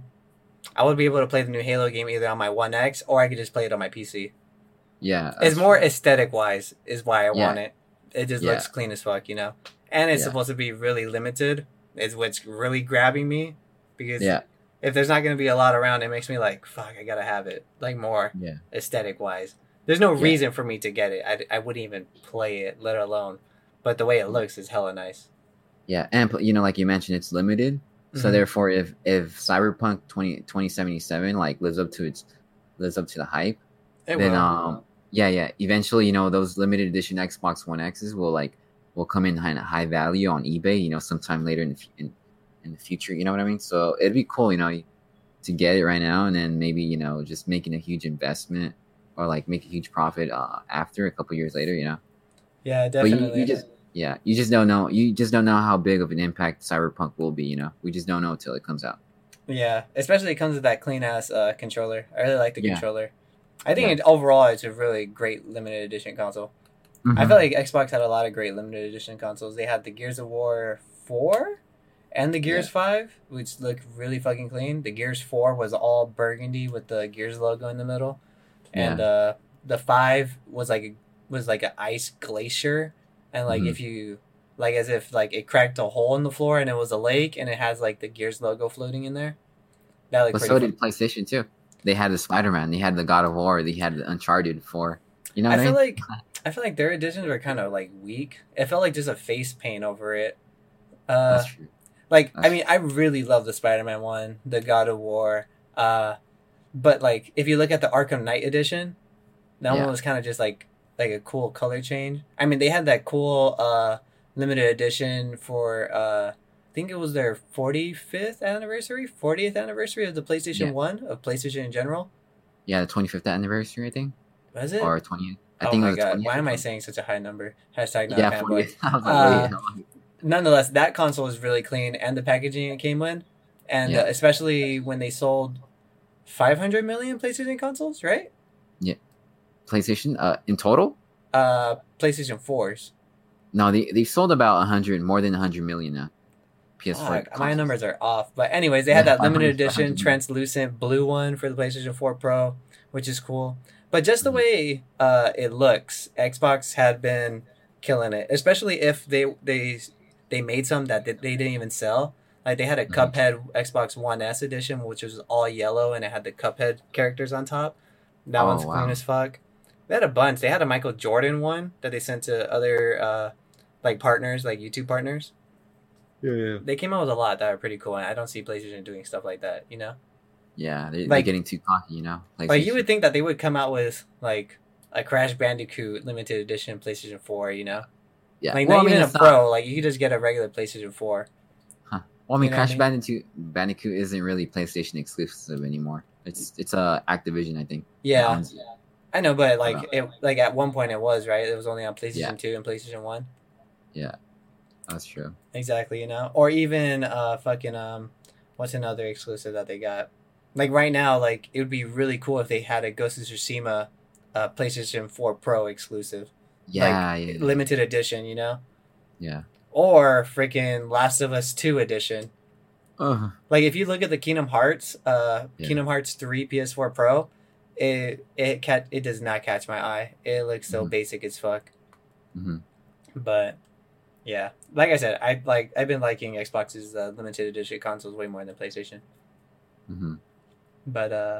I would be able to play the new Halo game either on my One X or I could just play it on my P C. yeah, It's that's more true. aesthetic wise is why I Yeah, want it. It just yeah, looks clean as fuck, you know. And it's yeah, supposed to be really limited. Is what's really grabbing me because yeah, if there's not going to be a lot around, it makes me like fuck. I gotta have it like more yeah, aesthetic wise. There's no yeah, reason for me to get it. I, I wouldn't even play it, let alone. But the way it yeah. looks is hella nice. Yeah, and pl- you know, like you mentioned, it's limited. So Mm-hmm. therefore, if if Cyberpunk twenty twenty seventy seven like lives up to its lives up to the hype, It then will. um yeah, yeah, eventually, you know, those limited edition Xbox One X's will like will come in high, high value on eBay, you know, sometime later in the, fu- in, in the future, you know what I mean? So it'd be cool, you know, to get it right now and then maybe, you know, just making a huge investment or like make a huge profit uh, after a couple years later, you know. Yeah, But you, you definitely. just yeah, you just don't know. You just don't know how big of an impact Cyberpunk will be, you know. We just don't know until it comes out. Yeah, especially it comes with that clean ass uh, controller. I really like the Yeah. controller. I think Yeah. it, overall it's a really great limited edition console. I Mhm. feel like Xbox had a lot of great limited edition consoles. They had the Gears of War four and the Gears Yeah. five, which look really fucking clean. The Gears four was all burgundy with the Gears logo in the middle, and Yeah. uh, the five was like a, was like an ice glacier, and like Mhm. if you like as if like it cracked a hole in the floor and it was a lake and it has like the Gears logo floating in there. That looked But pretty so fun. did PlayStation too. They had the Spider Man. They had the God of War. They had the Uncharted four. You know I what I feel mean? like I feel like their editions were kind of like weak. It felt like just a face paint over it. Uh, That's true. like I That's mean, I really love the Spider-Man one, the God of War. Uh, but like if you look at the Arkham Knight edition, that one Yeah. was kind of just like like a cool color change. I mean, they had that cool uh limited edition for uh I think it was their forty-fifth anniversary, fortieth anniversary of the PlayStation Yeah. one, of PlayStation in general. Yeah, the twenty-fifth anniversary, I think, Was it? or twentieth. I Oh think it my was the god, twentieth. why or am I twenty saying such a high number? Hashtag not a Yeah, fanboy. fortieth. I was like, Uh, wait. how- Nonetheless, that console is really clean, and the packaging it came in, and Yeah. uh, especially when they sold five hundred million PlayStation consoles, right? PlayStation uh, in total? Uh, PlayStation fours. No, they they sold about a hundred, more than a hundred million now. P S four. Fuck, my consoles. numbers are off, but anyways, they had Yeah, that limited 500 edition 500 million. translucent blue one for the PlayStation four Pro, which is cool. But just the Mhm. way uh, it looks, Xbox had been killing it, especially if they they they made some that they they didn't even sell. Like they had a Mhm. Cuphead Xbox One S edition, which was all yellow and it had the Cuphead characters on top. That Oh, one's wow. clean as fuck. They had a bunch. They had a Michael Jordan one that they sent to other uh, like partners, like YouTube partners. Yeah, yeah. They came out with a lot that are pretty cool, and I don't see PlayStation doing stuff like that. You know, Yeah, they, they're like getting too cocky, you know. like you PlayStation. would think that they would come out with like a Crash Bandicoot limited edition PlayStation four. You know, Yeah. like well, not I mean, even a it's Pro. not. Like you could just get a regular PlayStation four. Huh. Well, I mean, You know what I Crash mean? Bandicoot Bandicoot isn't really PlayStation exclusive anymore. It's it's a uh, Activision, I think. that Yeah, owns it. I know, but like Wow. it, like at one point it was right. It was only on PlayStation Yeah. two and PlayStation one. Yeah, that's true. Exactly, you know, or even uh fucking um, what's another exclusive that they got? Like right now, like it would be really cool if they had a Ghost of Tsushima, uh, PlayStation four Pro exclusive, Yeah, like yeah, limited edition, you know, yeah. or freaking Last of Us two edition. Uh, Like if you look at the Kingdom Hearts, uh, Yeah. Kingdom Hearts three P S four Pro, it it cat it does not catch my eye. It looks so Mhm. basic as fuck. hmm But yeah, like I said, I like I've been liking Xbox's uh, limited edition consoles way more than PlayStation. hmm But uh,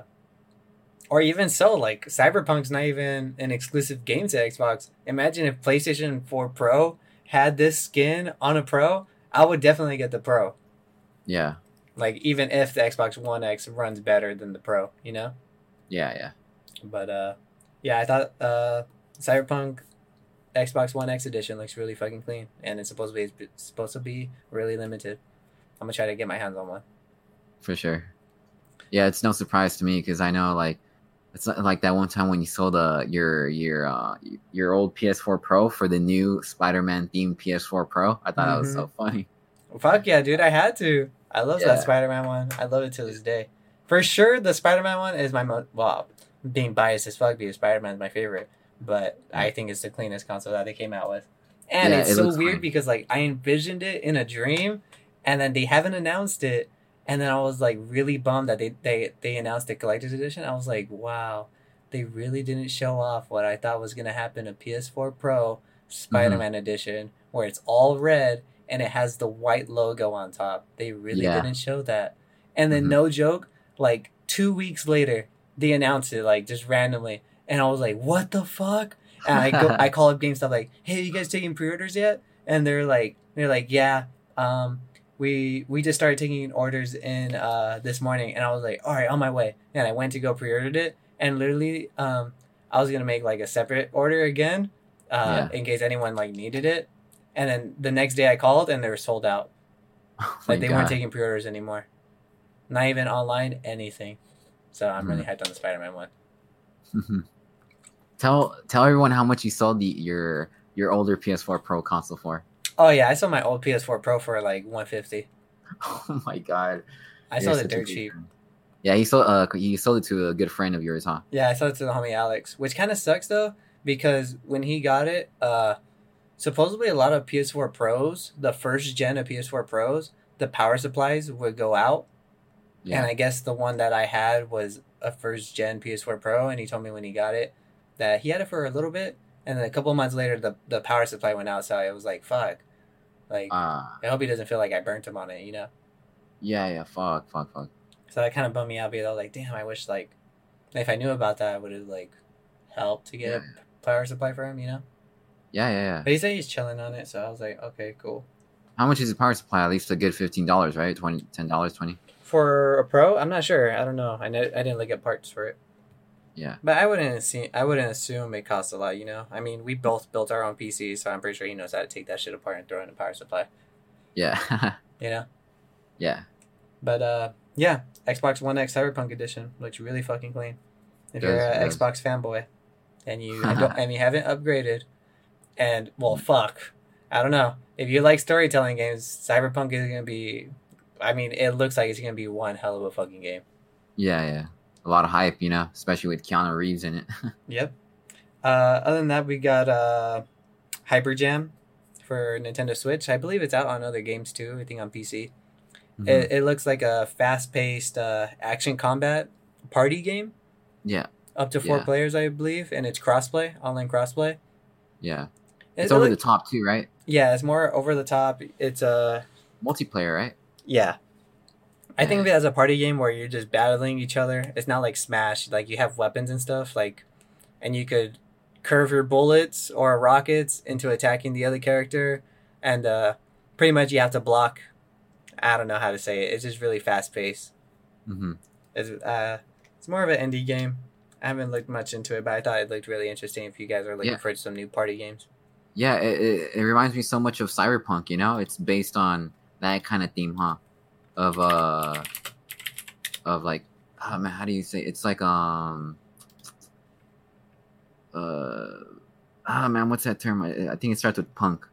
or even so, like Cyberpunk's not even an exclusive game to Xbox. Imagine if PlayStation four Pro had this skin on a Pro, I would definitely get the Pro. Yeah, Like even if the Xbox One X runs better than the Pro, you know. Yeah, yeah. But uh, yeah, I thought uh, Cyberpunk Xbox One X edition looks really fucking clean, and it's supposed to be it's supposed to be really limited. I'm gonna try to get my hands on one. For sure. Yeah, it's no surprise to me because I know like it's not like that one time when you sold uh, your your uh, your old P S four Pro for the new Spider-Man themed P S four Pro. I thought mm-hmm. that was so funny. Fuck yeah, dude! I had to. I love yeah. that Spider-Man one. I love it to this day. For sure, the Spider-Man one is my most well. Being biased as fuck because Spider-Man is my favorite, but I think it's the cleanest console that they came out with. And yeah, it's it so weird clean. Because like I envisioned it in a dream, and then they haven't announced it. And then I was like really bummed that they, they, they announced the collector's edition. I was like, wow, they really didn't show off what I thought was going to happen in P S four Pro Spider-Man mm-hmm. edition, where it's all red and it has the white logo on top. They really yeah. didn't show that. And then mm-hmm. no joke, like two weeks later, they announced it like just randomly. And I was like, what the fuck? And I go, I call up GameStop like, hey, you guys taking pre-orders yet? And they're like, they're like, yeah, um, We we just started taking orders in uh, this morning, and I was like, all right, on my way. And I went to go pre-ordered it, and literally, um, I was gonna make like a separate order again, uh, yeah. in case anyone like needed it. And then the next day I called, and they were sold out. Oh like they God. weren't taking pre-orders anymore, not even online, anything. So I'm mm-hmm. really hyped on the Spider-Man one. Mm-hmm. Tell tell everyone how much you sold the your your older P S four Pro console for. Oh yeah, I sold my old P S four Pro for like one fifty. Oh my God! I You're sold it dirt cheap. Friend. Yeah, you sold uh you sold it to a good friend of yours, huh? Yeah, I sold it to the homie Alex, which kind of sucks though because when he got it, uh, supposedly a lot of P S four Pros, the first gen of P S four Pros, the power supplies would go out, yeah. and I guess the one that I had was a first gen P S four Pro, and he told me when he got it that he had it for a little bit. And then a couple of months later, the, the power supply went out, so I was like, fuck. Like, uh, I hope he doesn't feel like I burnt him on it, you know? Yeah, yeah, fuck, fuck, fuck. So that kind of bummed me out because I was like, damn, I wish, like, if I knew about that, I would have, like, helped to get yeah. a power supply for him, you know? Yeah, yeah, yeah. But he said he's chilling on it, so I was like, okay, cool. How much is the power supply? At least a good fifteen dollars, right? twenty dollars, ten dollars, twenty dollars? For a Pro? I'm not sure. I don't know. I, know, I didn't look at parts for it. Yeah, but I wouldn't assume, I wouldn't assume it costs a lot, you know? I mean, we both built our own P Cs, so I'm pretty sure he knows how to take that shit apart and throw in a power supply. Yeah. You know? Yeah. But, uh, yeah, Xbox One X Cyberpunk Edition looks really fucking clean. If you're an Xbox fanboy and you and you haven't upgraded, and, well, fuck, I don't know. If you like storytelling games, Cyberpunk is going to be, I mean, it looks like it's going to be one hell of a fucking game. Yeah, yeah. A lot of hype, you know, especially with Keanu Reeves in it. Yep. Uh, other than that, we got uh, Hyper Jam for Nintendo Switch. I believe it's out on other games too. I think on P C. Mm-hmm. It, it looks like a fast-paced uh, action combat party game. Yeah. Up to four yeah. players, I believe, and it's crossplay, online crossplay. Yeah. It's it, over like, the top too, right? Yeah, it's more over the top. It's a uh, multiplayer, right? Yeah. I think of it as a party game where you're just battling each other. It's not like Smash. Like, you have weapons and stuff, like, and you could curve your bullets or rockets into attacking the other character. And uh, pretty much you have to block. I don't know how to say it. It's just really fast-paced. Mm-hmm. It's, uh, it's more of an indie game. I haven't looked much into it, but I thought it looked really interesting if you guys are looking yeah. for some new party games. Yeah, it, it, it reminds me so much of Cyberpunk, you know? It's based on that kind of theme, huh? Of uh, of like, oh man, how do you say? It's like um, uh, oh man, what's that term? I, I think it starts with punk.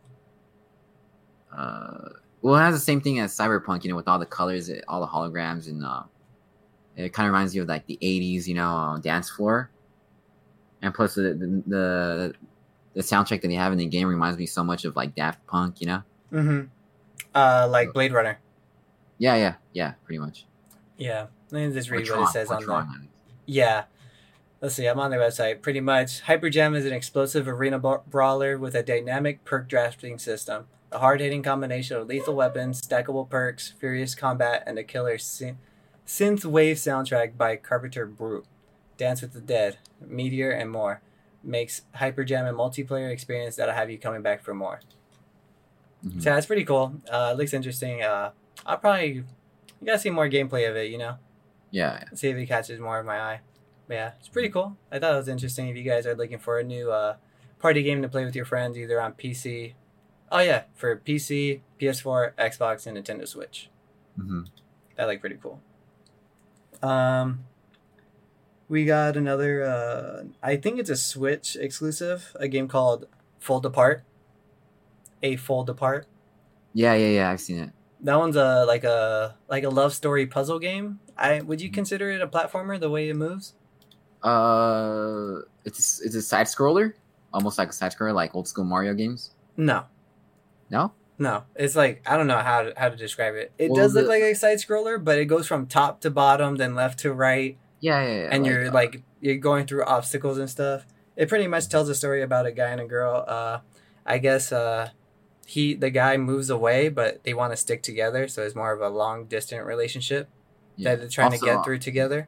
Uh, well, it has the same thing as Cyberpunk, you know, with all the colors, all the holograms, and uh, it kind of reminds you of like the eighties, you know, uh, dance floor. And plus the, the the the soundtrack that they have in the game reminds me so much of like Daft Punk, you know. Mm-hmm. Uh, like Blade Runner. Yeah, yeah, yeah, pretty much. Yeah, let me just read what it says on there. Yeah. Let's see, I'm on their website. Pretty much, Hyper Jam is an explosive arena brawler with a dynamic perk drafting system. A hard-hitting combination of lethal weapons, stackable perks, furious combat, and a killer synth wave soundtrack by Carpenter Brute. Dance with the Dead, Meteor, and more. Makes Hyper Jam a multiplayer experience that'll have you coming back for more. Mm-hmm. So that's pretty cool. Uh, it looks interesting. Uh, I'll probably you gotta see more gameplay of it, you know. Yeah. See if it catches more of my eye. But yeah, it's pretty cool. I thought it was interesting. If you guys are looking for a new uh, party game to play with your friends, either on P C. Oh yeah, for P C, P S four, Xbox, and Nintendo Switch. Mm-hmm. That like pretty cool. Um, we got another. Uh, I think it's a Switch exclusive. A game called Fold Apart. A Fold Apart. Yeah, yeah, yeah. I've seen it. That one's a like a like a love story puzzle game. I would you consider it a platformer the way it moves? Uh, it's it's a side scroller, almost like a side scroller, like old school Mario games. No, No. no. It's like I don't know how to, how to describe it. It Well, does look the- like a side scroller, but it goes from top to bottom, then left to right, Yeah, yeah, yeah. and like, you're uh, like you're going through obstacles and stuff. It pretty much tells a story about a guy and a girl. Uh, I guess uh, he the guy moves away, but they want to stick together, so it's more of a long distant relationship yeah. that they're trying Also, to get through together.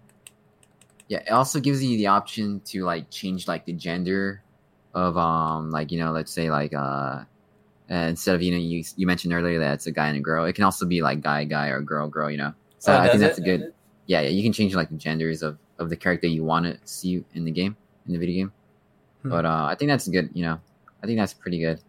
Yeah, it also gives you the option to like change like the gender of um like you know let's say like uh uh, instead of you know you you mentioned earlier that it's a guy and a girl, it can also be like guy guy or girl girl, you know. So Oh, I does think that's it? a good. Yeah, yeah. You can change like the genders of of the character you want to see in the game in the video game. Hmm. But uh, I think that's good. You know, I think that's pretty good.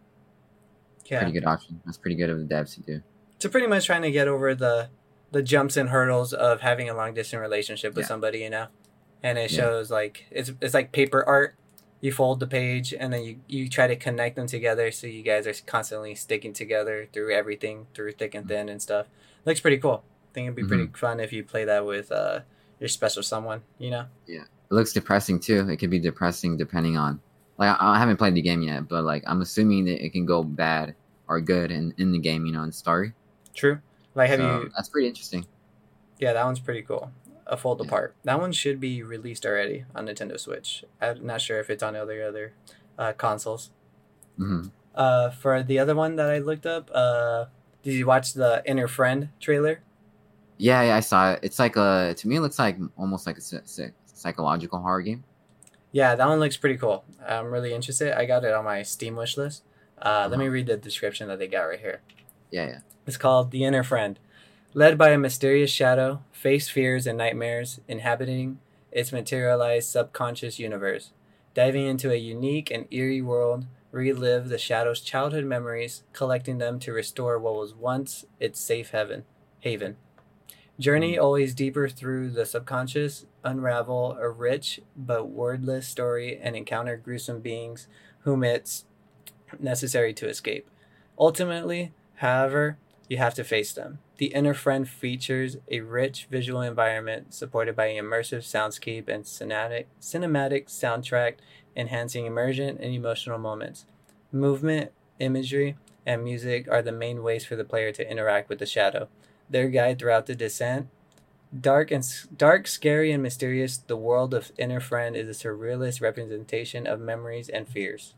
Yeah. Pretty good option. That's pretty good of the devs to do. So pretty much trying to get over the the jumps and hurdles of having a long distance relationship with Yeah. somebody, you know. And it Yeah. shows like it's it's like paper art. You fold the page and then you, you try to connect them together so you guys are constantly sticking together through everything, through thick and thin and stuff. Looks pretty cool. I think it'd be pretty fun if you play that with uh, your special someone, you know? It looks depressing too. It could be depressing depending on. Like I, I haven't played the game yet, but like I'm assuming that it can go bad or good in, in the game, you know, in story. True. Like have So you that's pretty interesting. Yeah, that one's pretty cool. A fold Yeah. apart. That one should be released already on Nintendo Switch. I'm not sure if it's on other other uh, consoles. Hmm. Uh, for the other one that I looked up, uh, did you watch the Inner Friend trailer? Yeah, yeah, I saw it. It's like a to me, it looks like almost like a psy- psy- psychological horror game. Yeah, that one looks pretty cool. I'm really interested. I got it on my Steam wish list. Uh, Let me Uh-huh. read the description that they got right here. Yeah, yeah. It's called The Inner Friend. Led by a mysterious shadow, face fears and nightmares, inhabiting its materialized subconscious universe. Diving into a unique and eerie world, relive the shadow's childhood memories, collecting them to restore what was once its safe heaven, haven. Journey always deeper through the subconscious, unravel a rich but wordless story, and encounter gruesome beings whom it's necessary to escape. Ultimately, however, you have to face them. The Inner Friend features a rich visual environment supported by an immersive soundscape and cinematic, cinematic soundtrack, enhancing immersion and emotional moments. Movement, imagery, and music are the main ways for the player to interact with the shadow. Their guide throughout the descent. Dark and dark, scary, and mysterious, the world of Inner Friend is a surrealist representation of memories and fears.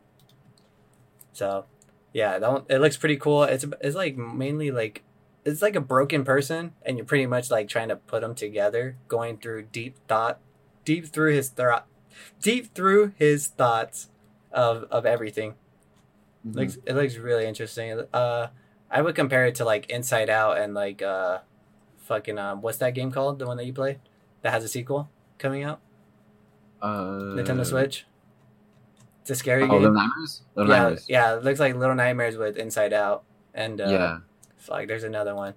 So, yeah, that one, it looks pretty cool. It's it's like mainly like it's like a broken person, and you're pretty much like trying to put them together, going through deep thought, deep through his thought, deep through his thoughts of of everything. Mhm. Looks it looks really interesting. Uh, I would compare it to like Inside Out and like uh, fucking um, what's that game called? The one that you played that has a sequel coming out, Uh, Nintendo Switch. It's a scary Oh, game. Little Nightmares. Little yeah, Nightmares. yeah, it looks like Little Nightmares with Inside Out, and uh, Yeah. fuck, there's another one.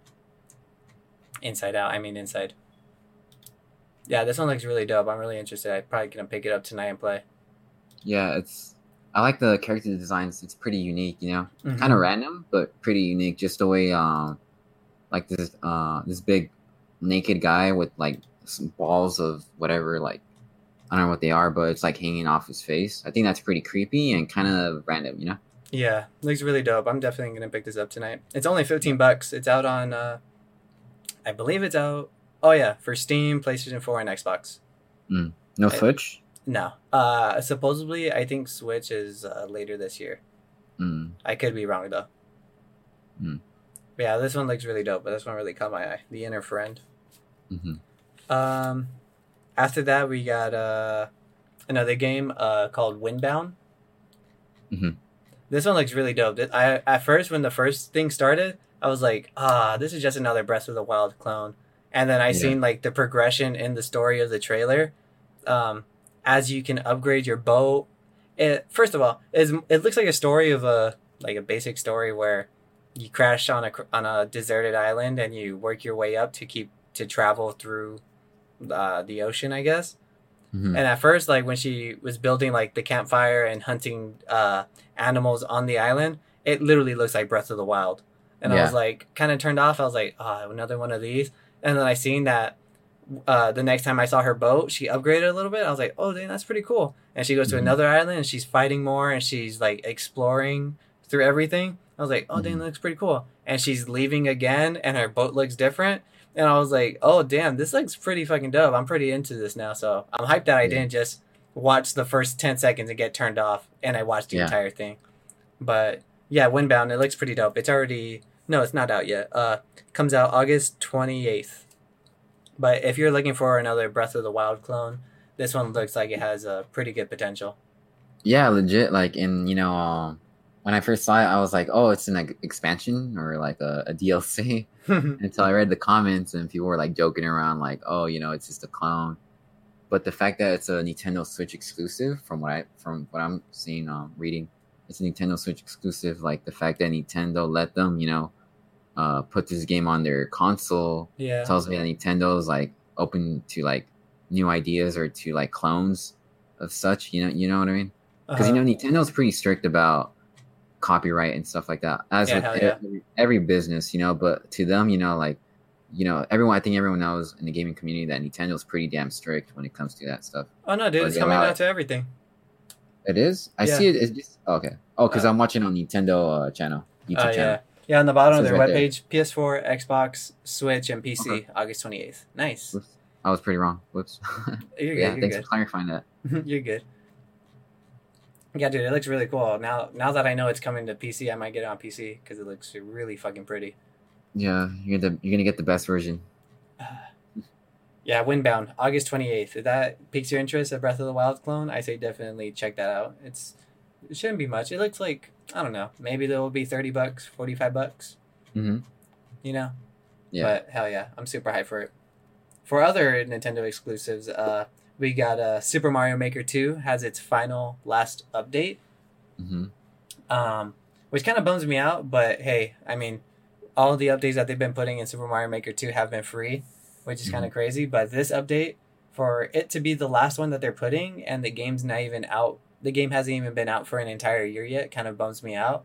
Inside Out. I mean Inside. Yeah, this one looks really dope. I'm really interested. I'm probably gonna pick it up tonight and play. Yeah, it's. I like the character designs. It's pretty unique, you know. Mhm. Kind of random, but pretty unique. Just the way, um, like this, uh, this big naked guy with like some balls of whatever, like I don't know what they are, but it's like hanging off his face. I think that's pretty creepy and kind of random, you know. Yeah, looks really dope. I'm definitely gonna pick this up tonight. It's only fifteen bucks. It's out on, uh, I believe it's out. Oh yeah, for Steam, PlayStation Four, and Xbox. No I- Switch. No, uh, supposedly I think Switch is uh, later this year. Mm. I could be wrong though. Hmm. But yeah, this one looks really dope. But this one really caught my eye. The Inner Friend. Hmm. Um, after that we got uh another game uh called Windbound. Mhm. This one looks really dope. Th- I at first when the first thing started, I was like, ah, this is just another Breath of the Wild clone. and then I Yeah. seen like the progression in the story of the trailer. Um, as you can upgrade your boat, it first of all, is it looks like a story of a like a basic story where you crash on a on a deserted island and you work your way up to keep to travel through uh, the ocean, I guess. Mhm. And at first, like when she was building like the campfire and hunting uh, animals on the island, it literally looks like Breath of the Wild. And I was Yeah. like, kind of turned off. I was like, oh, another one of these. And then I seen that uh, the next time I saw her boat, she upgraded a little bit. I was like, oh, dang, that's pretty cool. And she goes to Mhm. another island and she's fighting more and she's like exploring through everything. I was like, oh, dang, Mhm. that looks pretty cool. And she's leaving again and her boat looks different. And I was like, oh, damn, this looks pretty fucking dope. I'm pretty into this now. So I'm hyped that I Yeah. didn't just watch the first ten seconds and get turned off and I watched the Yeah. entire thing. But yeah, Windbound, it looks pretty dope. It's already, no, it's not out yet. Uh, comes out August twenty-eighth. But if you're looking for another Breath of the Wild clone, this one looks like it has a pretty good potential. Yeah, legit. Like, in you know, um, when I first saw it, I was like, "Oh, it's an like, expansion or like a, a D L C." Until I read the comments and people were like joking around, like, "Oh, you know, it's just a clone." But the fact that it's a Nintendo Switch exclusive, from what I from what I'm seeing, um, reading, it's a Nintendo Switch exclusive. Like the fact that Nintendo let them, you know, uh, put this game on their console Yeah. tells me that Nintendo's like open to like new ideas or to like clones of such. You know, you know what I mean? Because Uh-huh. you know Nintendo's pretty strict about copyright and stuff like that, as Yeah, with hell yeah. every, every business, you know. But to them, you know, like you know, everyone. I think everyone knows in the gaming community that Nintendo's pretty damn strict when it comes to that stuff. Oh, no, dude, But it's they coming allow out it. to everything. It is. I Yeah. see it. It's just oh, okay. Oh, because Uh, I'm watching on Nintendo uh, channel, YouTube Oh, channel. yeah. Yeah, on the bottom It of says their right there. webpage, P S four, Xbox, Switch, and P C, Okay. August twenty-eighth. Nice. Whoops. I was pretty wrong. Whoops. You're yeah, good, you're thanks good. for clarifying that. You're good. Yeah, dude, it looks really cool. Now now that I know it's coming to P C, I might get it on P C because it looks really fucking pretty. Yeah, you're the you're gonna get the best version. Yeah, Windbound, August twenty-eighth. If that piques your interest, a Breath of the Wild clone, I say definitely check that out. It's It shouldn't be much. It looks like, I don't know, maybe there will be thirty bucks, forty-five bucks, Mm-hmm. you know? Yeah. But hell yeah, I'm super hyped for it. For other Nintendo exclusives, uh, we got uh, Super Mario Maker two has its final last update, Mm-hmm. um, which kind of bums me out. But hey, I mean, all of the updates that they've been putting in Super Mario Maker two have been free, which is kind of crazy. But this update, for it to be the last one that they're putting, and the game's not even out, the game hasn't even been out for an entire year yet, kind of bums me out.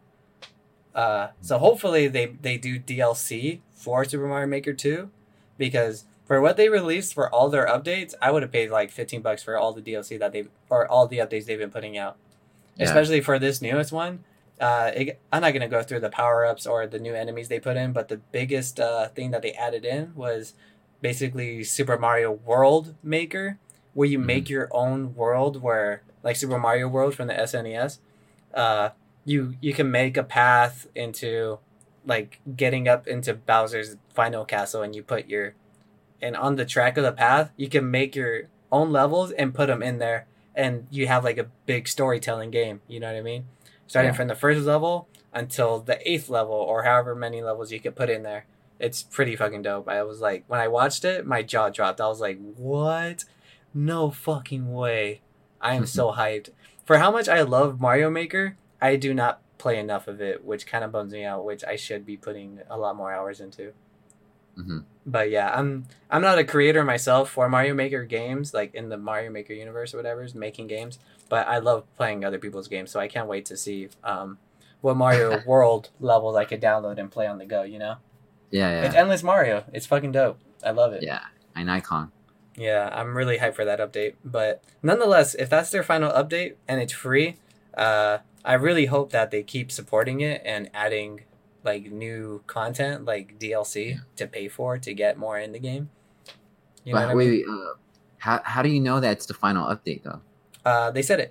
Uh, so hopefully they, they do D L C for Super Mario Maker two, because for what they released for all their updates, I would have paid like fifteen bucks for all the D L C that they or all the updates they've been putting out. Yeah. Especially for this newest one. Uh, it, I'm not gonna go through the power ups or the new enemies they put in, but the biggest uh, thing that they added in was basically Super Mario World Maker, where you Mhm. make your own world, where like Super Mario World from the S N E S. Uh, you you can make a path into like getting up into Bowser's final castle, and you put your and on the track of the path you can make your own levels and put them in there, and you have like a big storytelling game, you know what I mean, starting Yeah. from the first level until the eighth level or however many levels you could put in there. It's pretty fucking dope. I was like, when I watched it, my jaw dropped. I was like, what? No fucking way. I am so hyped for how much I love Mario Maker. I do not play enough of it, which kind of bums me out, which I should be putting a lot more hours into. Mm-hmm. But yeah, I'm I'm not a creator myself for Mario Maker games, like in the Mario Maker universe or whatever, is making games. But I love playing other people's games, so I can't wait to see um, what Mario World levels I could download and play on the go. You know, Yeah, yeah, it's endless Mario. It's fucking dope. I love it. yeah. An icon. Yeah, I'm really hyped for that update. But nonetheless, if that's their final update and it's free, uh, I really hope that they keep supporting it and adding like new content, like D L C, Yeah. to pay for to get more in the game. You know But what I wait, mean? wait, uh, how how do you know that it's the final update though? Uh, they said it.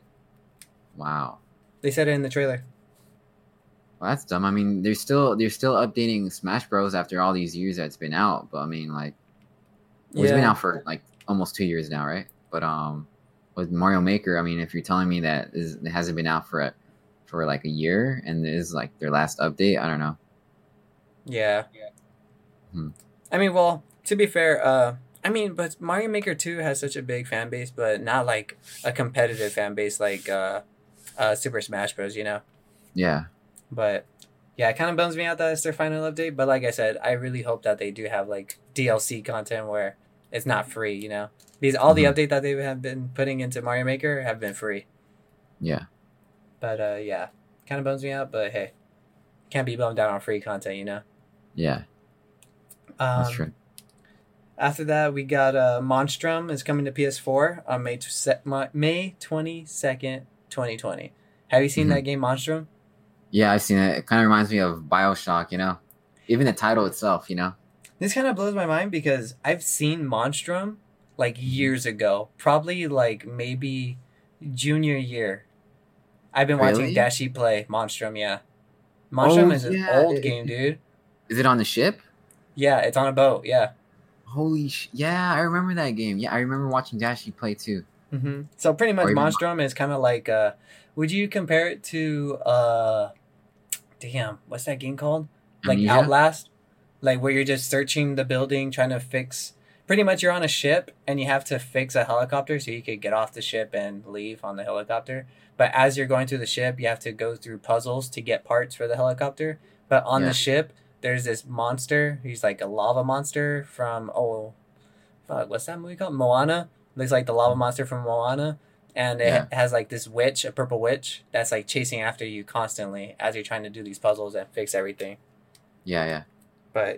Wow. They said it in the trailer. Well, that's dumb. I mean, they're still they're still updating Smash Bros after all these years that it's been out. But I mean, like, well, it's been Yeah. out for like almost two years now, right? But um, with Mario Maker, I mean, if you're telling me that is, it hasn't been out for a, for like a year and this is like their last update, I don't know. Yeah. Hmm. I mean, well, To be fair, uh, I mean, but Mario Maker two has such a big fan base, but not like a competitive fan base like uh, uh, Super Smash Bros. You know. Yeah. But yeah, it kind of bums me out that it's their final update. But like I said, I really hope that they do have like D L C content where it's not free. You know, because all Mhm. the update that they have been putting into Mario Maker have been free. Yeah. But uh, yeah, kind of bums me out. But hey, can't be bummed out on free content. You know. Yeah. Um, That's true. After that, we got uh, Monstrum is coming to P S four on May May twenty second, twenty twenty. Have you seen Mhm. that game Monstrum? Yeah, I've seen it. It kind of reminds me of Bioshock, you know? Even the title itself, you know? This kind of blows my mind because I've seen Monstrum like years ago, probably like maybe junior year. I've been watching Really? Dashi play Monstrum. Yeah, Monstrum Oh, is an yeah. old It- game, dude. Is it on the ship? Yeah, it's on a boat. Yeah. Holy sh! Yeah, I remember that game. Yeah, I remember watching Dashi play too. hmm So pretty much, Or even Monstrum is kind of like. Uh, would you compare it to? Uh, damn, what's that game called? Like Amnesia? Outlast, like where you're just searching the building, trying to fix. Pretty much, you're on a ship and you have to fix a helicopter so you could get off the ship and leave on the helicopter. But as you're going through the ship, you have to go through puzzles to get parts for the helicopter. But on Yeah. the ship, there's this monster. He's like a lava monster from oh, fuck, what's that movie called? Moana. Looks like the lava monster from Moana. And it Yeah. has like this witch, a purple witch, that's like chasing after you constantly as you're trying to do these puzzles and fix everything. Yeah, yeah. But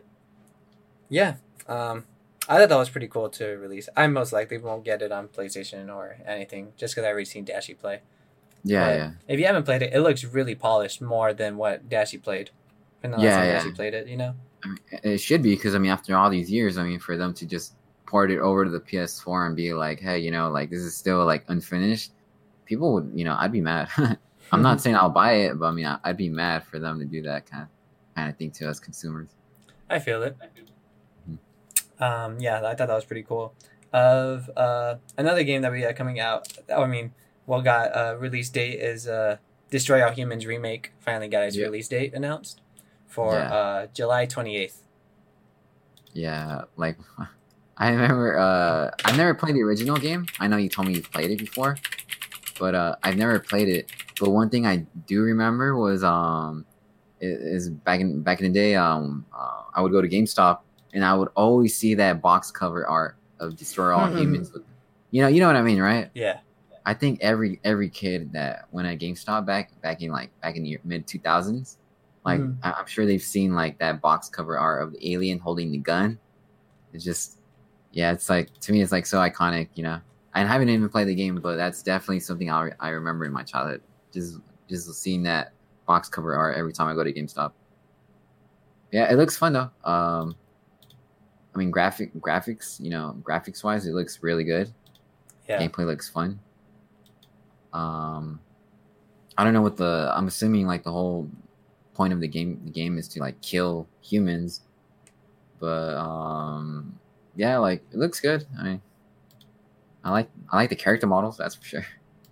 yeah, um, I thought that was pretty cool to release. I most likely won't get it on PlayStation or anything just because I already seen Dashi play. Yeah, But yeah. if you haven't played it, it looks really polished more than what Dashi played. From the last Yeah, time yeah. Dashi played it, you know? I mean, it should be because, I mean, after all these years, I mean, for them to just port it over to the P S four and be like, hey, you know, like, this is still, like, unfinished, people would, you know, I'd be mad. I'm not saying I'll buy it, but, I mean, I- I'd be mad for them to do that kind of, kind of thing to us consumers. I feel it. Um, yeah, I thought that was pretty cool. Of uh, another game that we got coming out, I mean, well, got a uh, release date is uh, Destroy All Humans remake. Finally got its Yeah. release date announced for Yeah. uh, July twenty-eighth. Yeah, like, I remember, uh, I've never played the original game. I know you told me you've played it before, but uh, I've never played it. But one thing I do remember was, um, i- is back in back in the day, um, uh, I would go to GameStop and I would always see that box cover art of Destroy All Mhm. Humans. With, you know, you know what I mean, right? Yeah. I think every every kid that went at GameStop back back in like back in the mid two thousands, like Mhm. I- I'm sure they've seen like that box cover art of the alien holding the gun. It's just, yeah, it's like to me, it's like so iconic, you know. I haven't even played the game, but that's definitely something I I remember in my childhood. Just just seeing that box cover art every time I go to GameStop. Yeah, it looks fun though. Um, I mean, graphic graphics, you know, graphics wise, it looks really good. Yeah. Gameplay looks fun. Um, I don't know what the. I'm assuming like the whole point of the game. The game is to like kill humans, but um, yeah, like it looks good. I mean, I like I like the character models. That's for sure.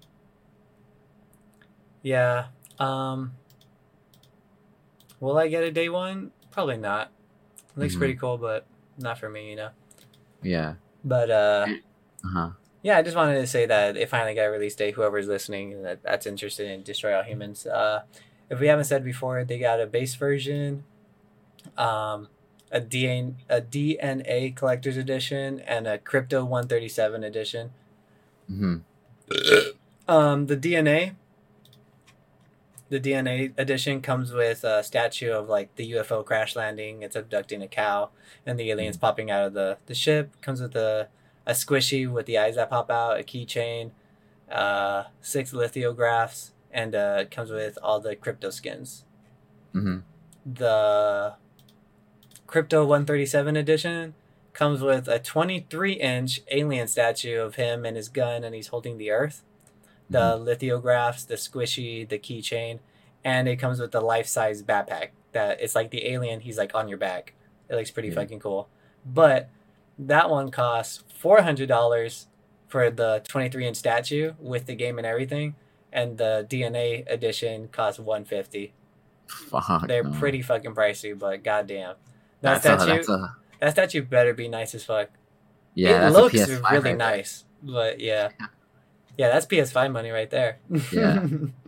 Yeah. Um, will I get a day one? Probably not. It looks Mhm. pretty cool, but not for me, you know. Yeah. But uh, Uh huh. yeah, I just wanted to say that it finally got a release date. Whoever's listening that that's interested in Destroy All Humans. Uh, if we haven't said before, they got a base version, um, a D N a D N A collector's edition, and a Crypto one thirty-seven edition. Hmm. Um, the D N A, the D N A edition comes with a statue of like the U F O crash landing. It's abducting a cow, and the aliens popping out of the, the ship. Comes with a a squishy with the eyes that pop out, a keychain, uh, six lithographs, and uh, it comes with all the crypto skins. Hmm. The Crypto one thirty-seven edition comes with a twenty-three inch alien statue of him and his gun, and he's holding the Earth. The lithographs, the squishy, the keychain, and it comes with the life-size backpack. That it's like the alien. He's like on your back. It looks pretty Yeah. fucking cool. But that one costs four hundred dollars for the twenty-three inch statue with the game and everything, and the D N A edition costs one fifty. Fuck. They're no. pretty fucking pricey, but goddamn, that That's a, statue that's a That statue better be nice as fuck. Yeah, it that's looks a P S five really right there. nice, but yeah, yeah, that's P S five money right there. Yeah.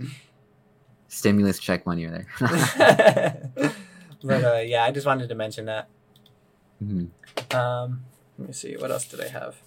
Stimulus check money right there. But uh, yeah, I just wanted to mention that. Mhm. Um, let me see, what else did I have?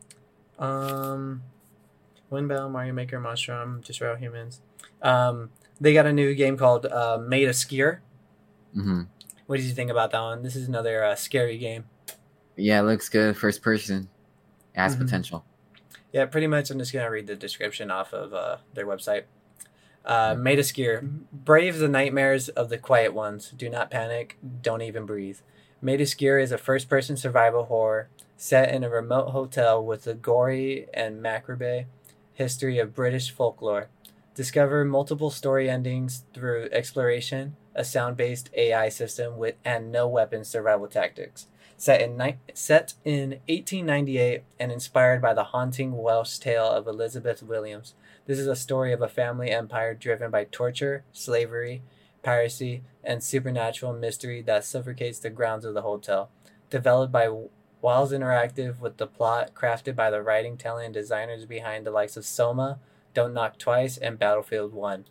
Um, Windbound, Mario Maker, Monstrum, Disrail Humans. Um, they got a new game called uh, Made of Skier. Mhm. What did you think about that one? This is another uh, scary game. Yeah, it looks good. First person. It has Mhm. potential. Yeah, pretty much. I'm just gonna read the description off of uh, their website. Uh, Made of Skier. Brave the nightmares of the quiet ones. Do not panic. Don't even breathe. Made of Skier is a first-person survival horror set in a remote hotel with a gory and macabre history of British folklore. Discover multiple story endings through exploration, a sound-based A I system with and no weapons survival tactics. Set in ni- set in eighteen ninety-eight and inspired by the haunting Welsh tale of Elizabeth Williams. This is a story of a family empire driven by torture, slavery, piracy, and supernatural mystery that suffocates the grounds of the hotel. Developed by Wiles Interactive with the plot crafted by the writing, talent, and designers behind the likes of Soma, Don't Knock Twice, and Battlefield one.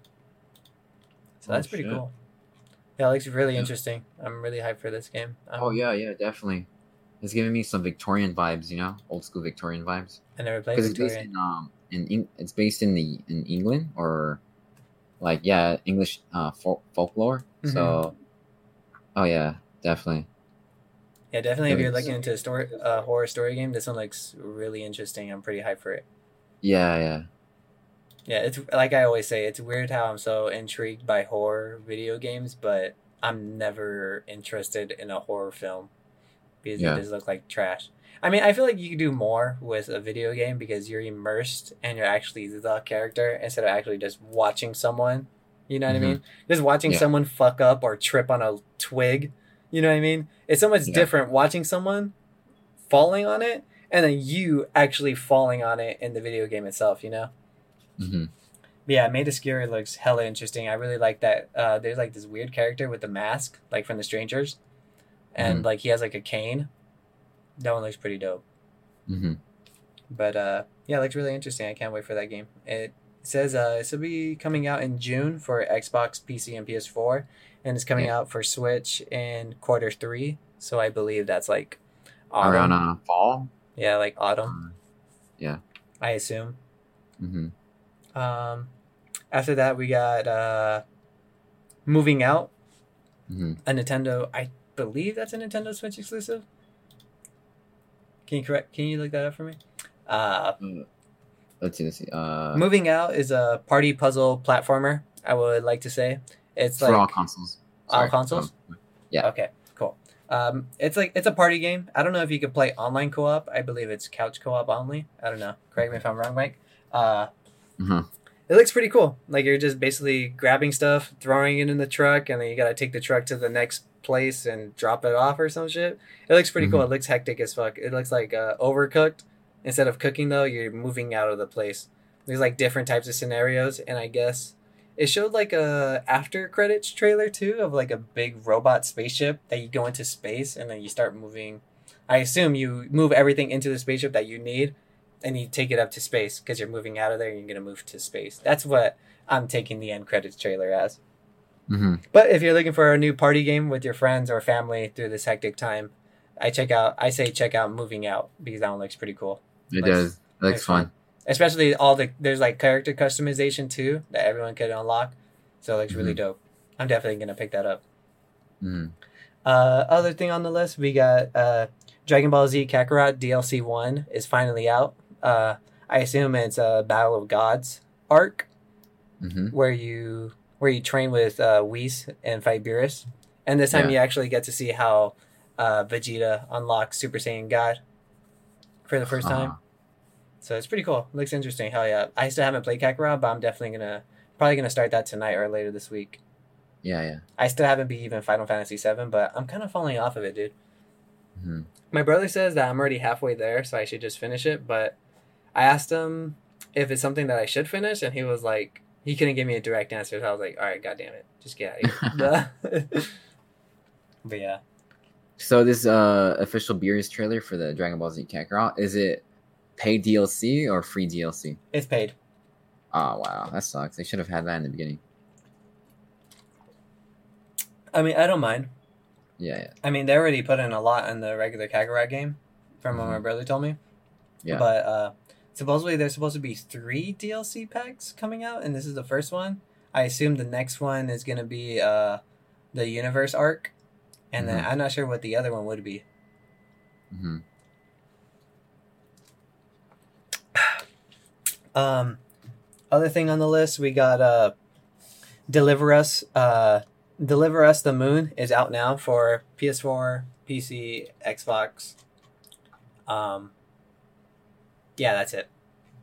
So Oh, that's pretty shit. cool. Yeah, it looks really Yeah. interesting. I'm really hyped for this game. Um, Oh yeah, yeah, definitely. It's giving me some Victorian vibes, you know, old school Victorian vibes. I never played Because it's based Victorian. in um in Eng- it's based in the in England or like yeah English uh folk- folklore. Mhm. So, oh yeah, definitely. Yeah, definitely. If Yeah, you're it's- looking into a story, uh, horror story game, this one looks really interesting. I'm pretty hyped for it. Yeah, yeah, Yeah, it's like I always say, it's weird how I'm so intrigued by horror video games, but I'm never interested in a horror film because Yeah. it just look like trash. I mean, I feel like you can do more with a video game because you're immersed and you're actually the character instead of actually just watching someone. You know what Mhm. I mean? Just watching Yeah. someone fuck up or trip on a twig. You know what I mean? It's so much Yeah. different watching someone falling on it and then you actually falling on it in the video game itself, you know? hmm But yeah, Made of Skier looks hella interesting. I really like that. Uh, there's like this weird character with the mask, like from The Strangers, and Mhm. like he has like a cane. That one looks pretty dope. hmm But uh, yeah, it looks really interesting. I can't wait for that game. It says uh, this will be coming out in June for Xbox, P C, and P S four, and it's coming Yeah. out for Switch in quarter three. So I believe that's like autumn. Around uh, fall. Yeah, like autumn. Uh, yeah. I assume. hmm Um, after that, we got uh, Moving Out, hmm a Nintendo. I believe that's a Nintendo Switch exclusive. Can you correct? Can you look that up for me? Uh, Let's see. Let's see. Uh, Moving Out is a party puzzle platformer. I would like to say it's for like all consoles. all Sorry. consoles? Um, yeah. Okay, cool. Um, it's like it's a party game. I don't know if you could play online co-op. I believe it's couch co-op only. I don't know. Correct me if I'm wrong, Mike. Uh, Mhm. It looks pretty cool. Like you're just basically grabbing stuff, throwing it in the truck, and then you gotta take the truck to the next place and drop it off or some shit. It looks pretty cool. Mhm. It looks hectic as fuck. It looks like uh, overcooked. Instead of cooking though, you're moving out of the place. There's like different types of scenarios, and I guess it showed like a after credits trailer too of like a big robot spaceship that you go into space and then you start moving. I assume you move everything into the spaceship that you need, and you take it up to space because you're moving out of there and you're gonna move to space. That's what I'm taking the end credits trailer as. hmm But if you're looking for a new party game with your friends or family through this hectic time, I check out. I say check out Moving Out because that one looks pretty cool. It Looks- does. It looks looks fun. Especially all the there's like character customization too that everyone could unlock, so it looks really Mhm. dope. I'm definitely gonna pick that up. hmm Uh, other thing on the list, we got uh, Dragon Ball Z Kakarot D L C one is finally out. Uh, I assume it's a Battle of Gods arc hmm where you where you train with uh, Whis and fight Beerus, and this time Yeah. you actually get to see how uh, Vegeta unlocks Super Saiyan God for the first time. Uh-huh. So it's pretty cool. Looks interesting. Hell yeah! I still haven't played Kakarot, but I'm definitely gonna probably gonna start that tonight or later this week. Yeah, yeah. I still haven't beat even Final Fantasy seven, but I'm kind of falling off of it, dude. hmm My brother says that I'm already halfway there, so I should just finish it. But I asked him if it's something that I should finish, and he was like, he couldn't give me a direct answer. So I was like, all right, goddamn it, just get out of here. but yeah, So this uh official Beerus trailer for the Dragon Ball Z Kakarot, is it paid D L C or free D L C? It's paid. Oh wow, that sucks. They should have had that in the beginning. I mean, I don't mind. Yeah, yeah. I mean, they already put in a lot in the regular Kakarot game, from what my Mhm. brother told me. Yeah. But uh, supposedly there's supposed to be three D L C packs coming out, and this is the first one. I assume the next one is gonna be uh, the Universe arc, and then Mhm. I'm not sure what the other one would be. hmm Um, other thing on the list, we got uh, Deliver Us. Uh, Deliver Us the Moon is out now for P S four, P C, Xbox. Um, yeah, that's it.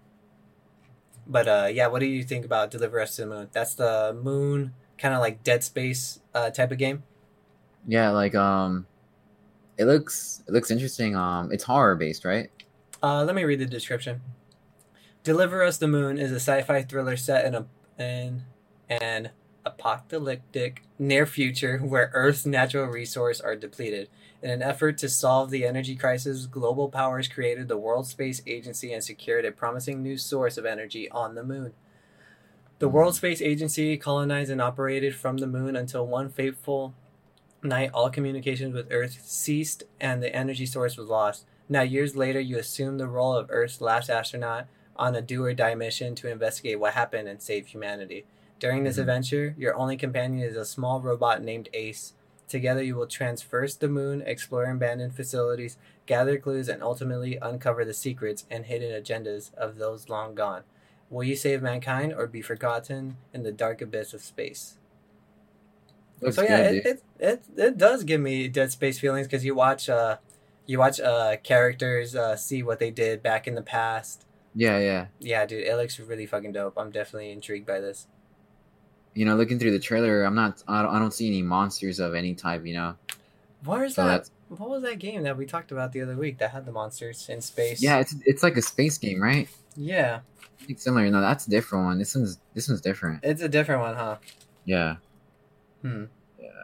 But uh, yeah, what do you think about Deliver Us to the Moon? That's the moon, kind of like Dead Space uh, type of game. Yeah, like um, it looks it looks interesting. Um, it's horror based, right? Uh, let me read the description. Deliver Us the Moon is a sci-fi thriller set in a in an apocalyptic near future where Earth's natural resources are depleted. In an effort to solve the energy crisis, global powers created the World Space Agency and secured a promising new source of energy on the moon. The Mhm. World Space Agency colonized and operated from the moon until one fateful night all communications with Earth ceased and the energy source was lost. Now, years later, you assume the role of Earth's last astronaut on a do or die mission to investigate what happened and save humanity. During this Mhm. adventure, your only companion is a small robot named Ace. Together, you will traverse the moon, explore abandoned facilities, gather clues, and ultimately uncover the secrets and hidden agendas of those long gone. Will you save mankind or be forgotten in the dark abyss of space? Looks So yeah, good, it dude. it, it, it does give me Dead Space feelings because you watch uh you watch uh characters uh see what they did back in the past. Yeah, yeah. Yeah, dude, it looks really fucking dope. I'm definitely intrigued by this. You know, looking through the trailer, I'm not. I don't, I don't see any monsters of any type. You know, Where's so that? that's What was that game that we talked about the other week that had the monsters in space? yeah. It's it's like a space game, right? Yeah, I think similar. No, that's a different one. This one's this one's different. it's a different one, huh? Yeah. Hmm. Yeah.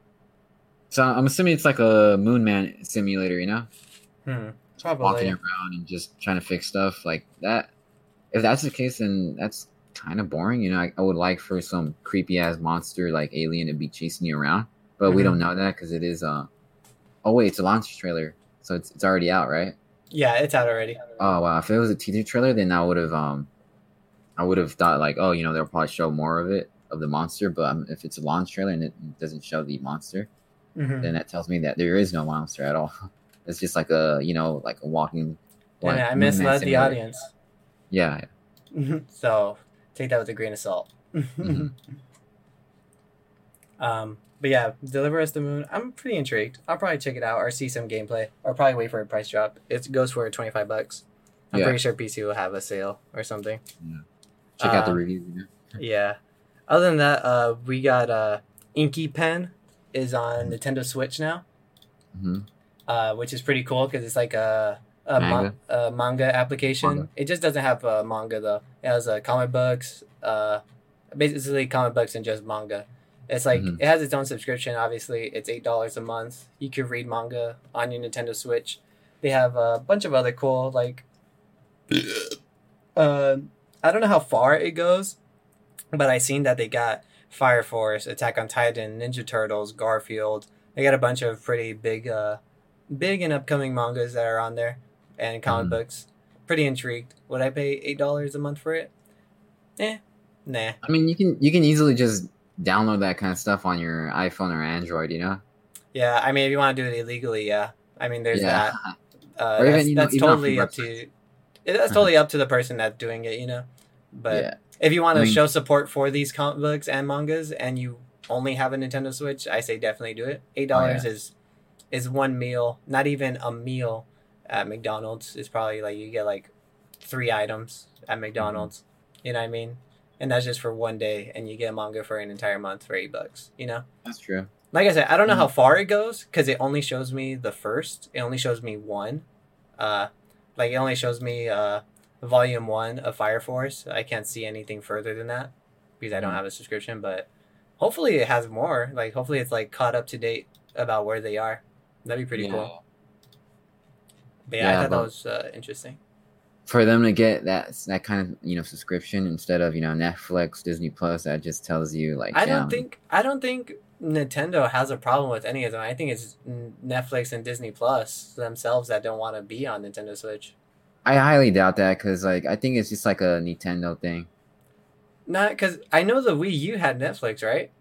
So I'm assuming it's like a Moon Man simulator. You know, Hmm. walking Probably. around and just trying to fix stuff like that. If that's the case, then that's kind of boring. You know, I, I would like for some creepy ass monster like alien to be chasing you around, but we Mhm. don't know that because it is. Uh, oh wait, it's a launch trailer, so it's it's already out, right? Yeah, it's out already. Oh wow, if it was a teaser trailer, then I would have um, I would have thought like, oh, you know, they'll probably show more of it of the monster. But um, if it's a launch trailer and it doesn't show the monster, Hmm. then that tells me that there is no monster at all. It's just like a you know like a walking And like I Moon Man misled the simulator. audience. Yeah. So take that with a grain of salt. Mhm. Um, but yeah, Deliver Us the Moon. I'm pretty intrigued. I'll probably check it out or see some gameplay or probably wait for a price drop. It goes for twenty-five bucks. I'm Yeah. pretty sure P C will have a sale or something. Check out the Um, reviews. You know? Yeah. Other than that, uh, we got uh, Inky Pen is on Nintendo Switch now, hmm uh, which is pretty cool because it's like a a Manga? ma- a manga application. Manga. It just doesn't have uh, manga though. It has uh, comic books, uh, basically comic books and just manga. It's like Mhm. it has its own subscription. Obviously, it's eight dollars a month. You can read manga on your Nintendo Switch. They have a bunch of other cool like. uh, I don't know how far it goes, but I seen that they got Fire Force, Attack on Titan, Ninja Turtles, Garfield. They got a bunch of pretty big, uh, big and upcoming mangas that are on there, and comic Mhm. books. Pretty intrigued. Would I pay eight dollars a month for it? Eh, nah. I mean, you can you can easily just download that kind of stuff on your iPhone or Android. You know? Yeah, I mean, if you want to do it illegally, yeah. I mean, there's Yeah. that. Uh, Or even, that's you know, that's even off the totally up website. to. That's totally up to the person that's doing it, you know. But Yeah. if you want I to mean- show support for these comic books and mangas, and you only have a Nintendo Switch, I say definitely do it. Eight dollars Oh, yeah. is is one meal, not even a meal at McDonald's. It's probably like you get like three items at McDonald's. You know what I mean? And that's just for one day, and you get manga for an entire month for eight bucks. You know? That's true. Like I said, I don't know Mhm. how far it goes because it only shows me the first. It only shows me one. Uh, like it only shows me uh, volume one of Fire Force. I can't see anything further than that because I don't Mhm. have a subscription. But hopefully it has more. Like hopefully it's like caught up to date about where they are. That'd be pretty Yeah. cool. But yeah, I Yeah, thought that but was uh, interesting. for them to get that that kind of you know subscription instead of you know Netflix, Disney Plus, that just tells you like, I don't damn. think I don't think Nintendo has a problem with any of them. I think it's Netflix and Disney Plus themselves that don't want to be on Nintendo Switch. I highly doubt that because like I think it's just like a Nintendo thing. Not because I know the Wii U had Netflix, right?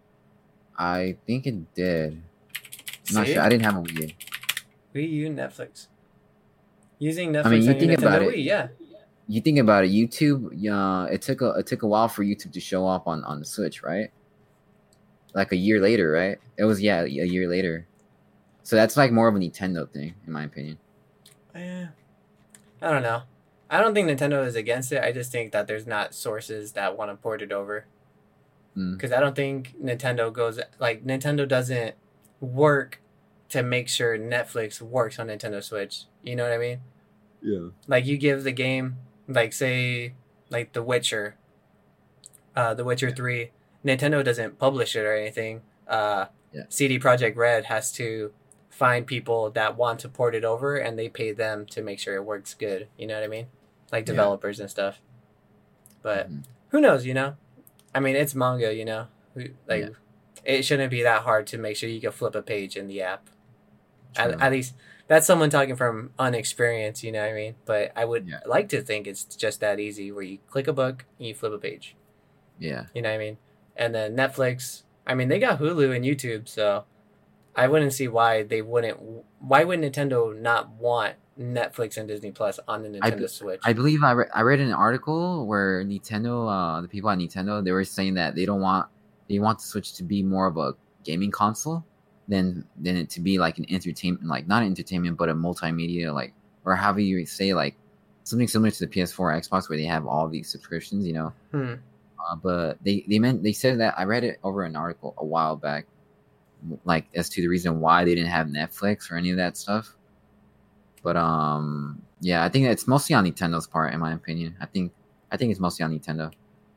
I think it did. I'm not See, sure. I didn't have a Wii U. Wii U Netflix. Using Netflix I mean, you on your think about Nintendo it. Wii, yeah. You think about it. YouTube. Yeah, it took a it took a while for YouTube to show up on on the Switch, right? Like a year later, right? It was yeah, a year later. So that's like more of a Nintendo thing, in my opinion. Yeah. I don't know. I don't think Nintendo is against it. I just think that there's not sources that want to port it over. Mm. Because I don't think Nintendo goes like Nintendo doesn't work to make sure Netflix works on Nintendo Switch. You know what I mean? Yeah. Like you give the game, like say, like The Witcher, uh, The Witcher Three. Nintendo doesn't publish it or anything. Uh, Yeah. C D Projekt Red has to find people that want to port it over, and they pay them to make sure it works good. You know what I mean? Like Yeah. developers and stuff. But Mhm. who knows? You know, I mean, it's manga. You know, Who- like Yeah. it shouldn't be that hard to make sure you can flip a page in the app. At, True. at least that's someone talking from unexperience. You know what I mean? But I would Yeah. like to think it's just that easy, where you click a book and you flip a page. Yeah. You know what I mean? And then Netflix. I mean, they got Hulu and YouTube, so I wouldn't see why they wouldn't. Why would Nintendo not want Netflix and Disney Plus on the I Nintendo be- Switch? I believe I, re- I read an article where Nintendo, uh, the people at Nintendo, they were saying that they don't want they want the Switch to be more of a gaming console than than it to be like an entertainment, like not an entertainment, but a multimedia, like or however you say, like something similar to the P S four or Xbox where they have all these subscriptions, you know. Hmm. Uh, but they they meant they said that I read it over an article a while back, like as to the reason why they didn't have Netflix or any of that stuff. But um, yeah, I think it's mostly on Nintendo's part, in my opinion. I think I think it's mostly on Nintendo.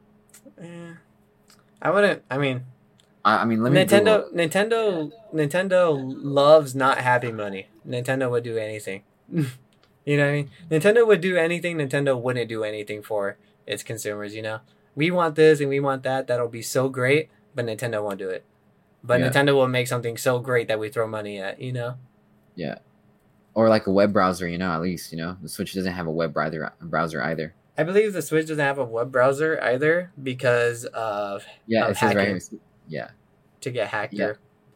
Eh, I wouldn't. I mean, I, I mean, let me Nintendo, Google. Nintendo, Nintendo loves not having money. Nintendo would do anything. You know what I mean? Nintendo would do anything. Nintendo wouldn't do anything for its consumers. You know, we want this and we want that. That'll be so great, but Nintendo won't do it. But Yeah. Nintendo will make something so great that we throw money at. You know? Yeah, or like a web browser. You know, at least you know the Switch doesn't have a web browser browser either. I believe the Switch doesn't have a web browser either because of Yeah, Of it says right hacking. here. Yeah, to get hacked. Yeah. Or,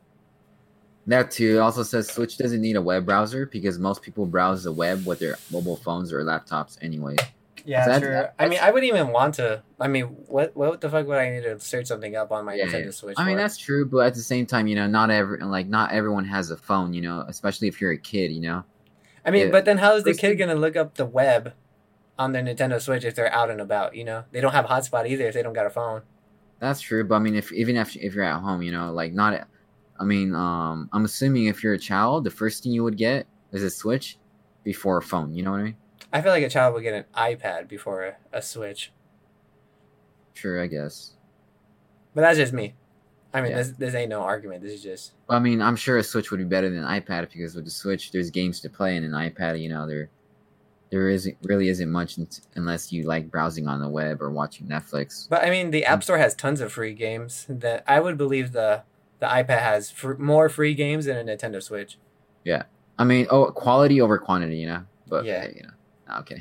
that too. It also says Switch doesn't need a web browser because most people browse the web with their mobile phones or laptops anyway. yeah, That- sure. that- I mean, I wouldn't even want to. I mean, what what the fuck would I need to search something up on my Yeah, Nintendo yeah. Switch? I mean for? that's true, but at the same time, you know, not every like not everyone has a phone, you know, especially if you're a kid, you know. I mean, yeah. but then how is the First kid thing- gonna look up the web on their Nintendo Switch if they're out and about? You know, they don't have a hotspot either if they don't got a phone. That's true, but I mean, if even if if you're at home, you know, like not, I mean, um, I'm assuming if you're a child, the first thing you would get is a Switch before a phone. You know what I mean? I feel like a child would get an iPad before a, a Switch, Sure, I guess. but that's just me. I mean, Yeah. this this ain't no argument. This is just I mean, I'm sure a Switch would be better than an iPad because with the Switch, there's games to play, and an iPad, you know, there there isn't really isn't much in- unless you like browsing on the web or watching Netflix. But I mean, the App Store has tons of free games. That I would believe the the iPad has fr- more free games than a Nintendo Switch. I mean, oh, quality over quantity, you know. But Yeah. yeah, you know, no, okay.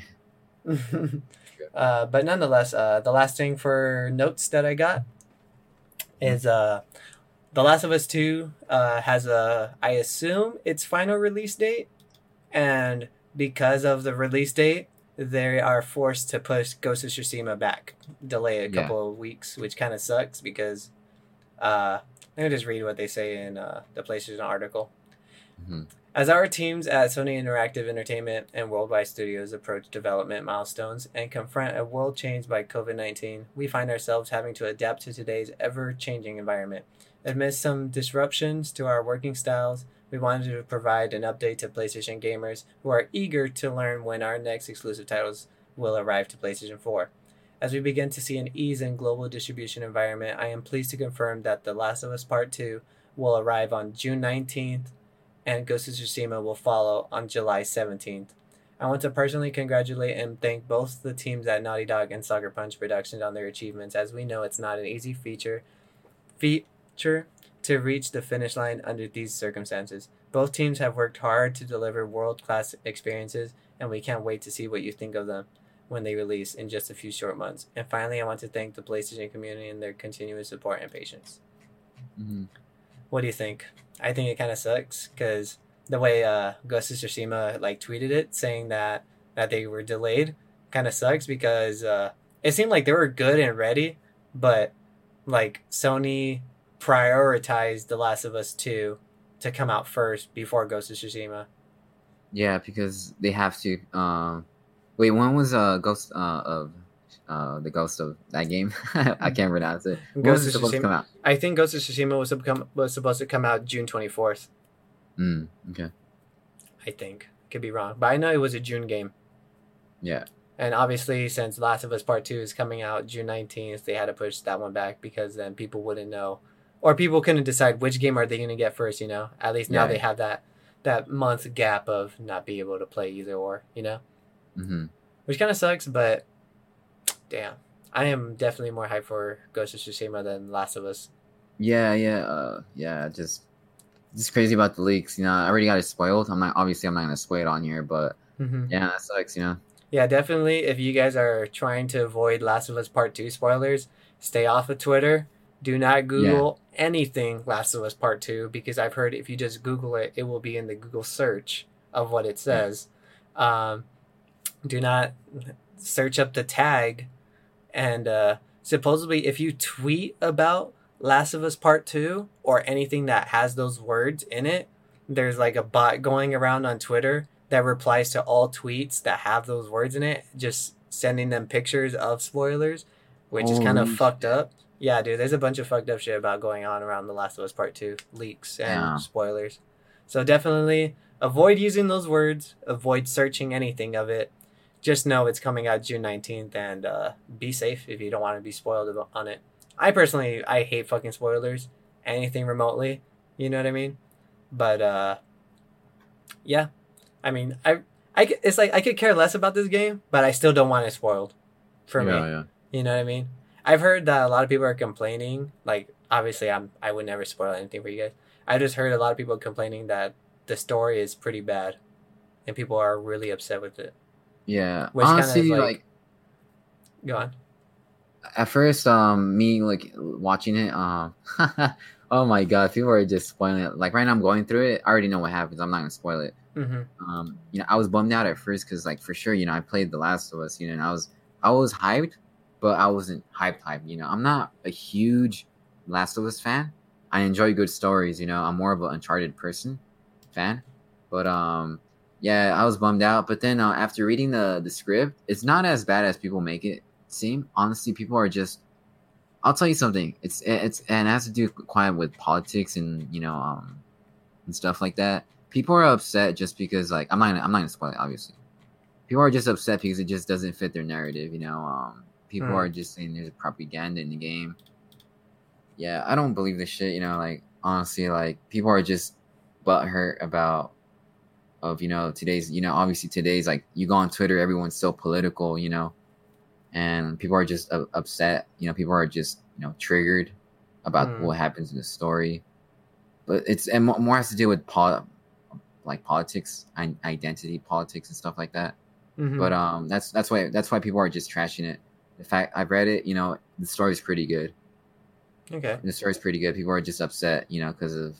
uh, but nonetheless, uh, the last thing for notes that I got is uh, The Last of Us Two uh, has a, I assume, its final release date, and because of the release date, they are forced to push Ghost of Tsushima back, delay a Yeah. couple of weeks, which kind of sucks because. Uh, let me just read what they say in uh, the PlayStation article. Mhm. As our teams at Sony Interactive Entertainment and Worldwide Studios approach development milestones and confront a world changed by COVID nineteen, we find ourselves having to adapt to today's ever-changing environment. Amidst some disruptions to our working styles, we wanted to provide an update to PlayStation gamers who are eager to learn when our next exclusive titles will arrive to PlayStation four. As we begin to see an ease in global distribution environment, I am pleased to confirm that The Last of Us Part two will arrive on June nineteenth and Ghost of Tsushima will follow on July seventeenth. I want to personally congratulate and thank both the teams at Naughty Dog and Sucker Punch Productions on their achievements, as we know it's not an easy feature feature to reach the finish line under these circumstances. Both teams have worked hard to deliver world-class experiences, and we can't wait to see what you think of them when they release in just a few short months. And finally, I want to thank the PlayStation community and their continuous support and patience. Mm-hmm. What do you think? I think it kind of sucks because the way uh, Ghost of Tsushima like tweeted it, saying that that they were delayed, kind of sucks because uh, it seemed like they were good and ready, but like Sony prioritized The Last of Us two to come out first before Ghost of Tsushima. Yeah, because they have to. Um, wait, when was uh Ghost uh, of uh the Ghost of that game? I can't pronounce it. When Ghost was it of supposed to Tsushima? come out? I think Ghost of Tsushima was, subcom- was supposed to come out June twenty-fourth. Mm, okay. I think. Could be wrong. But I know it was a June game. Yeah. And obviously, since Last of Us Part two is coming out June nineteenth, they had to push that one back because then people wouldn't know. Or people couldn't decide which game are they going to get first, you know? At least now Yeah. they have that that month gap of not being able to play either or, you know? Mm-hmm. Which kind of sucks, but damn. I am definitely more hyped for Ghost of Tsushima than Last of Us. Yeah, yeah, uh, yeah. Just, just crazy about the leaks. You know, I already got it spoiled. I'm not obviously I'm not gonna spoil it on here, but Mm-hmm. yeah, that sucks. You know. Yeah, definitely. If you guys are trying to avoid Last of Us Part two spoilers, stay off of Twitter. Do not Google yeah. anything Last of Us Part two because I've heard if you just Google it, it will be in the Google search of what it says. Yeah. Um, do not search up the tag. And uh, supposedly, if you tweet about Last of Us Part two or anything that has those words in it, there's like a bot going around on Twitter that replies to all tweets that have those words in it, just sending them pictures of spoilers, which Holy is kind of shit. fucked up. Yeah, dude, there's a bunch of fucked up shit about going on around The Last of Us Part two leaks and yeah. spoilers. So definitely avoid using those words, avoid searching anything of it. Just know it's coming out June nineteenth, and uh, be safe if you don't want to be spoiled on it. I personally, I hate fucking spoilers, anything remotely, you know what I mean? But, uh, yeah. I mean, I, I, it's like I could care less about this game, but I still don't want it spoiled for yeah, me. Yeah. You know what I mean? I've heard that a lot of people are complaining. Like, obviously, I'm I would never spoil anything for you guys. I just heard a lot of people complaining that the story is pretty bad, and people are really upset with it. Yeah, which honestly, kind of like, like, go on. At first, um, me like watching it, um, oh my god, people are just spoiling it. Like right now, I'm going through it. I already know what happens. I'm not gonna spoil it. Mm-hmm. Um, you know, I was bummed out at first because, like, for sure, you know, I played The Last of Us, you know, and I was, I was hyped, but I wasn't hyped, hyped. You know, I'm not a huge Last of Us fan. I enjoy good stories. You know, I'm more of an Uncharted person, fan. But um, yeah, I was bummed out. But then uh, after reading the the script, it's not as bad as people make it seem. Honestly, people are just. I'll tell you something. It's it's and it has to do quite with politics and you know um and stuff like that. People are upset just because, like, I'm not gonna, I'm not gonna spoil it, obviously. People are just upset because it just doesn't fit their narrative, you know. Um, people mm. are just saying there's propaganda in the game. Yeah, I don't believe this shit, you know. Like, honestly, like, people are just butthurt about, of, you know, today's, you know, obviously today's, like, you go on Twitter, everyone's so political, you know. And people are just uh, upset, you know, people are just, you know, triggered about mm. what happens in the story. But it's, and more has to do with pol- like politics, identity politics, and stuff like that. Mm-hmm. But um, that's that's why that's why people are just trashing it. The fact I've read it, you know, the story's pretty good. Okay. The story's pretty good. People are just upset, you know, because of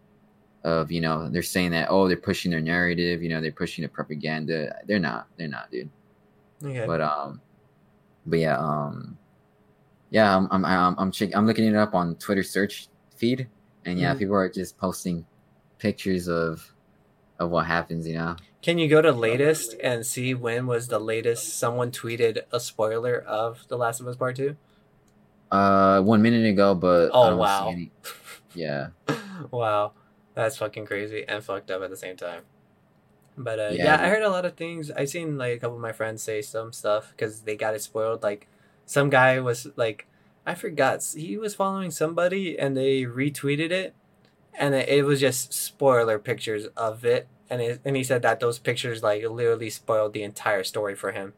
of you know they're saying that oh they're pushing their narrative, you know, they're pushing the propaganda. They're not. They're not, dude. Okay. But um, but yeah um, yeah I'm I'm I'm I'm, check, I'm looking it up on Twitter search feed, and yeah, mm-hmm. people are just posting pictures of. Of what happens, you know. Can you go to latest and see when was the latest someone tweeted a spoiler of The Last of Us Part two? Uh, one minute ago, but oh I don't wow, see any... yeah, wow, that's fucking crazy and fucked up at the same time. But uh, yeah, yeah, I heard a lot of things. I seen like a couple of my friends say some stuff because they got it spoiled. Like some guy was like, I forgot he was following somebody and they retweeted it. and it, it was just spoiler pictures of it, and it, and he said that those pictures like literally spoiled the entire story for him.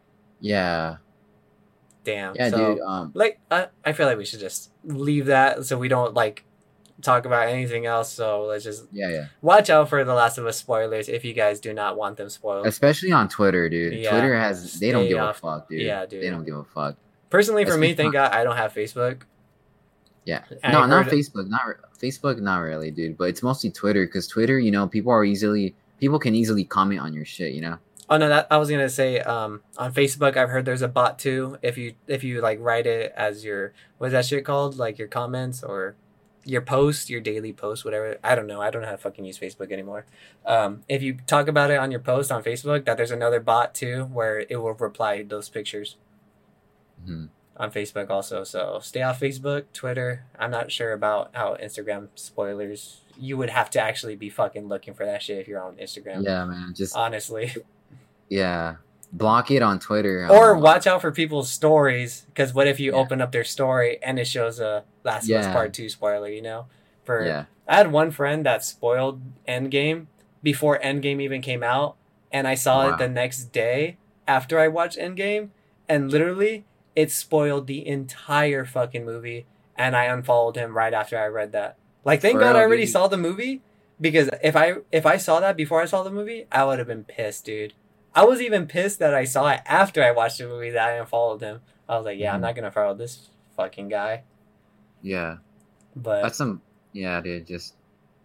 Yeah. Damn. Yeah, so, dude. Um, like I, I feel like we should just leave that so we don't like talk about anything else. So let's just yeah, yeah. watch out for The Last of Us spoilers if you guys do not want them spoiled. Especially on Twitter, dude. Yeah, Twitter has they don't stay give off- a fuck, dude. yeah, dude. They don't give a fuck. Personally, for me, Especially thank God I don't have Facebook. Yeah. I no, not heard- Facebook. Not re- Facebook. Not really, dude. But it's mostly Twitter because Twitter, you know, people are easily people can easily comment on your shit. You know. Oh no, that I was gonna say um, on Facebook. I've heard there's a bot too. If you if you like write it as your what's that shit called? Like your comments or your post, your daily post, whatever. I don't know. I don't know how to fucking use Facebook anymore. Um, if you talk about it on your post on Facebook, that there's another bot too where it will reply those pictures Mhm. on Facebook also. So stay off Facebook, Twitter. I'm not sure about how Instagram spoilers. You would have to actually be fucking looking for that shit if you're on Instagram. Yeah, man. Just Honestly. yeah, block it on Twitter. Or um, watch out for people's stories, because what if you Yeah. open up their story and it shows a Last of Us Yeah. Part Two spoiler? You know, for Yeah. I had one friend that spoiled Endgame before Endgame even came out, and I saw Wow. it the next day after I watched Endgame, and literally it spoiled the entire fucking movie, and I unfollowed him right after I read that. Like, thank For God I real, already dude. saw the movie, because if I if I saw that before I saw the movie, I would have been pissed, dude. I was even pissed that I saw it after I watched the movie that I unfollowed him. I was like, yeah, I'm Mhm. not gonna follow this fucking guy. Yeah. But That's some. Yeah, dude. Just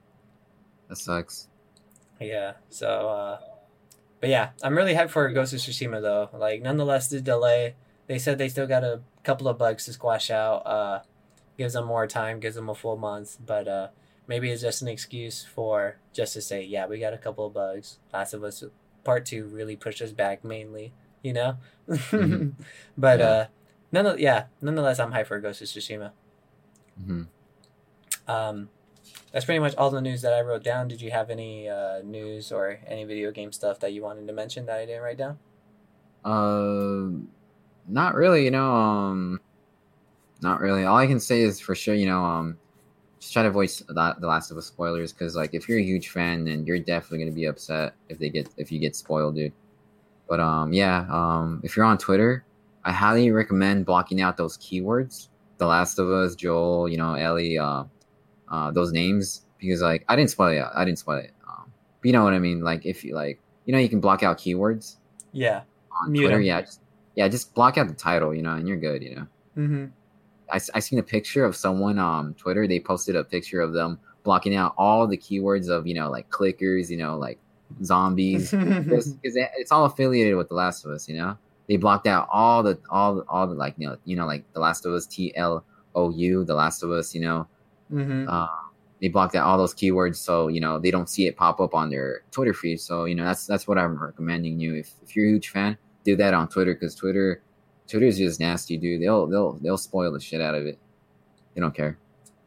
that sucks. yeah, so uh, but yeah, I'm really hyped for Ghost of Tsushima though. Like, nonetheless, the delay. They said they still got a couple of bugs to squash out. Uh, gives them more time, gives them a full month, but uh, maybe it's just an excuse for just to say, yeah, we got a couple of bugs. Last of Us Part Two really pushed us back mainly, you know. Mhm. But Yeah. uh, none, yeah, nonetheless, I'm hyped for Ghost of Tsushima. hmm Um, that's pretty much all the news that I wrote down. Did you have any uh, news or any video game stuff that you wanted to mention that I didn't write down? Uh, not really. You know. Um, not really. All I can say is for sure. You know. Um, just try to avoid s- the, the Last of Us spoilers because, like, if you're a huge fan, then you're definitely gonna be upset if they get if you get spoiled, dude. But um, yeah. Um, if you're on Twitter, I highly recommend blocking out those keywords. The Last of Us, Joel, you know, Ellie, uh, uh, those names because like I didn't spoil it. I didn't spoil it. Um, but you know what I mean. Like if you like, you know, you can block out keywords Yeah. on Mute Twitter. 'em. Yeah, just, yeah, just block out the title, you know, and you're good. You know, Mm-hmm. I s- I seen a picture of someone on Twitter. They posted a picture of them blocking out all the keywords of you know like clickers, you know, like zombies, because it's all affiliated with The Last of Us. You know, they blocked out all the all the, all the like you know you know like The Last of Us T L O U, The Last of Us. You know. mm-hmm. Uh, they blocked out all those keywords, so you know they don't see it pop up on their Twitter feed. So you know that's that's what I'm recommending you. If, if you're a huge fan, do that on Twitter because Twitter, Twitter is just nasty, dude. They'll they'll they'll spoil the shit out of it. They don't care.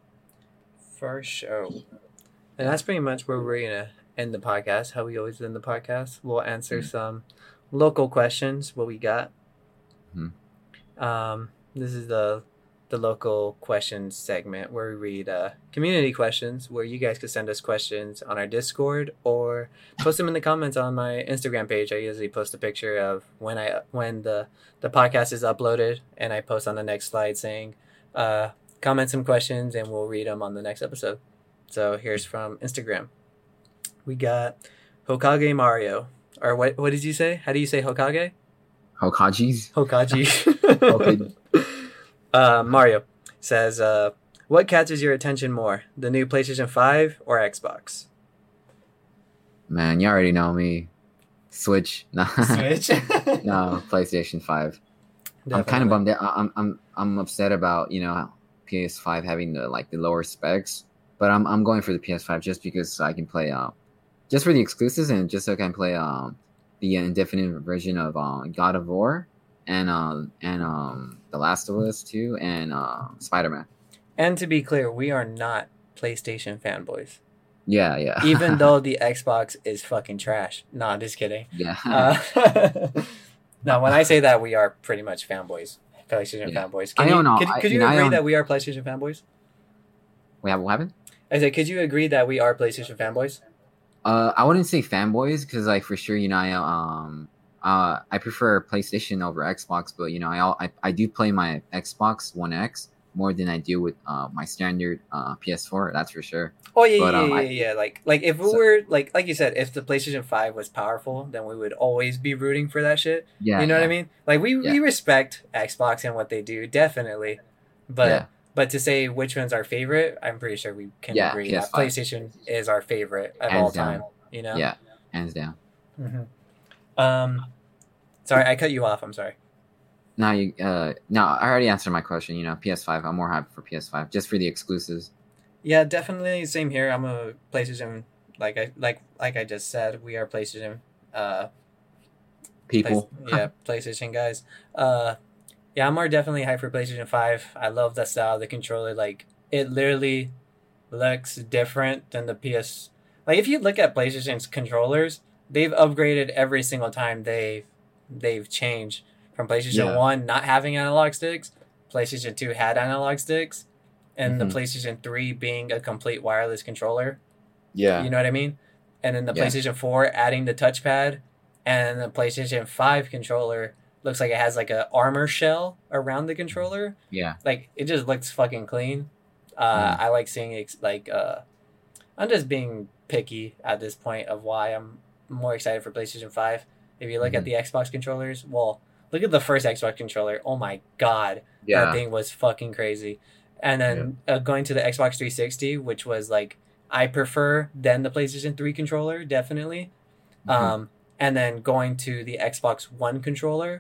For sure. And that's pretty much where we're gonna end the podcast. How we always end the podcast. We'll answer Mhm. some local questions. What we got. Mhm. Um, this is the the local questions segment where we read uh, community questions. Where you guys could send us questions on our Discord or post them in the comments on my Instagram page. I usually post a picture of when I when the the podcast is uploaded, and I post on the next slide saying, uh, comment some questions, and we'll read them on the next episode. So here's from Instagram. We got Hokage Mario. Or what what did you say? How do you say Hokage? Hokages. Hokaji. Okay. uh, Mario says, uh, what catches your attention more? The new PlayStation five or Xbox? Man, you already know me. Switch. No, Switch? no, PlayStation Five. I'm kind Definitely. of bummed out. I- I'm I'm I'm upset about you know P S five having the like the lower specs, but I'm I'm going for the P S five just because I can play um just for the exclusives and just so I can play um the indefinite version of um God of War and um and um The Last of Us two and uh, Spider Man. And to be clear, we are not PlayStation fanboys. Yeah, yeah. Even though the Xbox is fucking trash. No, I'm just kidding. yeah. Uh, no, when I say that, we are pretty much fanboys. PlayStation Yeah. fanboys. I Can you, don't know. Could, I- could you you know, I agree don't- that we are PlayStation fanboys? we have what happened? I said, could you agree that we are PlayStation fanboys? Uh, I wouldn't say fanboys because, like, for sure, you know, I um, uh, I prefer PlayStation over Xbox, but you know, I al- I, I do play my Xbox One X more than I do with uh my standard uh P S four. That's for sure. Oh yeah, But yeah, um, yeah, I yeah. yeah. Like, like if we so were like, like you said, if the PlayStation Five was powerful, then we would always be rooting for that shit. You yeah, know what I yeah, mean? Like, we yeah, we respect Xbox and what they do, definitely. But yeah, but to say which one's our favorite, I'm pretty sure we can yeah. agree that P S five, PlayStation is our favorite of all hands time. down. You know. Yeah, hands down. hmm Um, sorry, I cut you off. I'm sorry. Now you uh now I already answered my question. You know, P S five. I'm more hyped for P S five just for the exclusives. Yeah, definitely same here. I'm a PlayStation. Like I like like I just said, we are PlayStation. Uh, Play, People. yeah, PlayStation guys. Uh, yeah, I'm more definitely hyped for PlayStation Five. I love the style of the controller. Like it literally looks different than the P S. Like if you look at PlayStation's controllers, they've upgraded every single time they they've changed from PlayStation Yeah. One not having analog sticks, PlayStation Two had analog sticks, and the hmm PlayStation Three being a complete wireless controller. Yeah. You know what I mean? And then the Yeah. PlayStation Four adding the touchpad, and the PlayStation Five controller looks like it has like a armor shell around the controller. Yeah. Like it just looks fucking clean. Uh, Mm. I like seeing it. Like uh, I'm just being picky at this point of why I'm more excited for PlayStation Five. If you look at Mhm. the Xbox controllers, well, look at the first Xbox controller. Oh my god, that Yeah. thing was fucking crazy. And then uh, going to the Xbox three sixty, which was like I prefer than the PlayStation three controller, definitely. Mhm. Um, and then going to the Xbox One controller,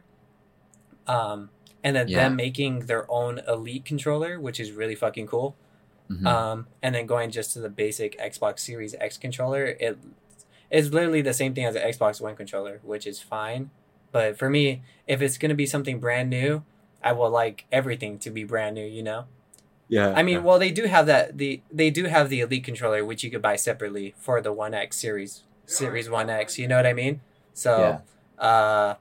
um, and then Yeah. them making their own Elite controller, which is really fucking cool. Mhm. Um, and then going just to the basic Xbox Series X controller, it it's literally the same thing as the Xbox One controller, which is fine. But for me, if it's gonna be something brand new, I will like everything to be brand new. You know. Yeah. I mean, well, they do have that. The they do have the Elite controller, which you could buy separately for the One X series, Series One X. You know what I mean? So, uh,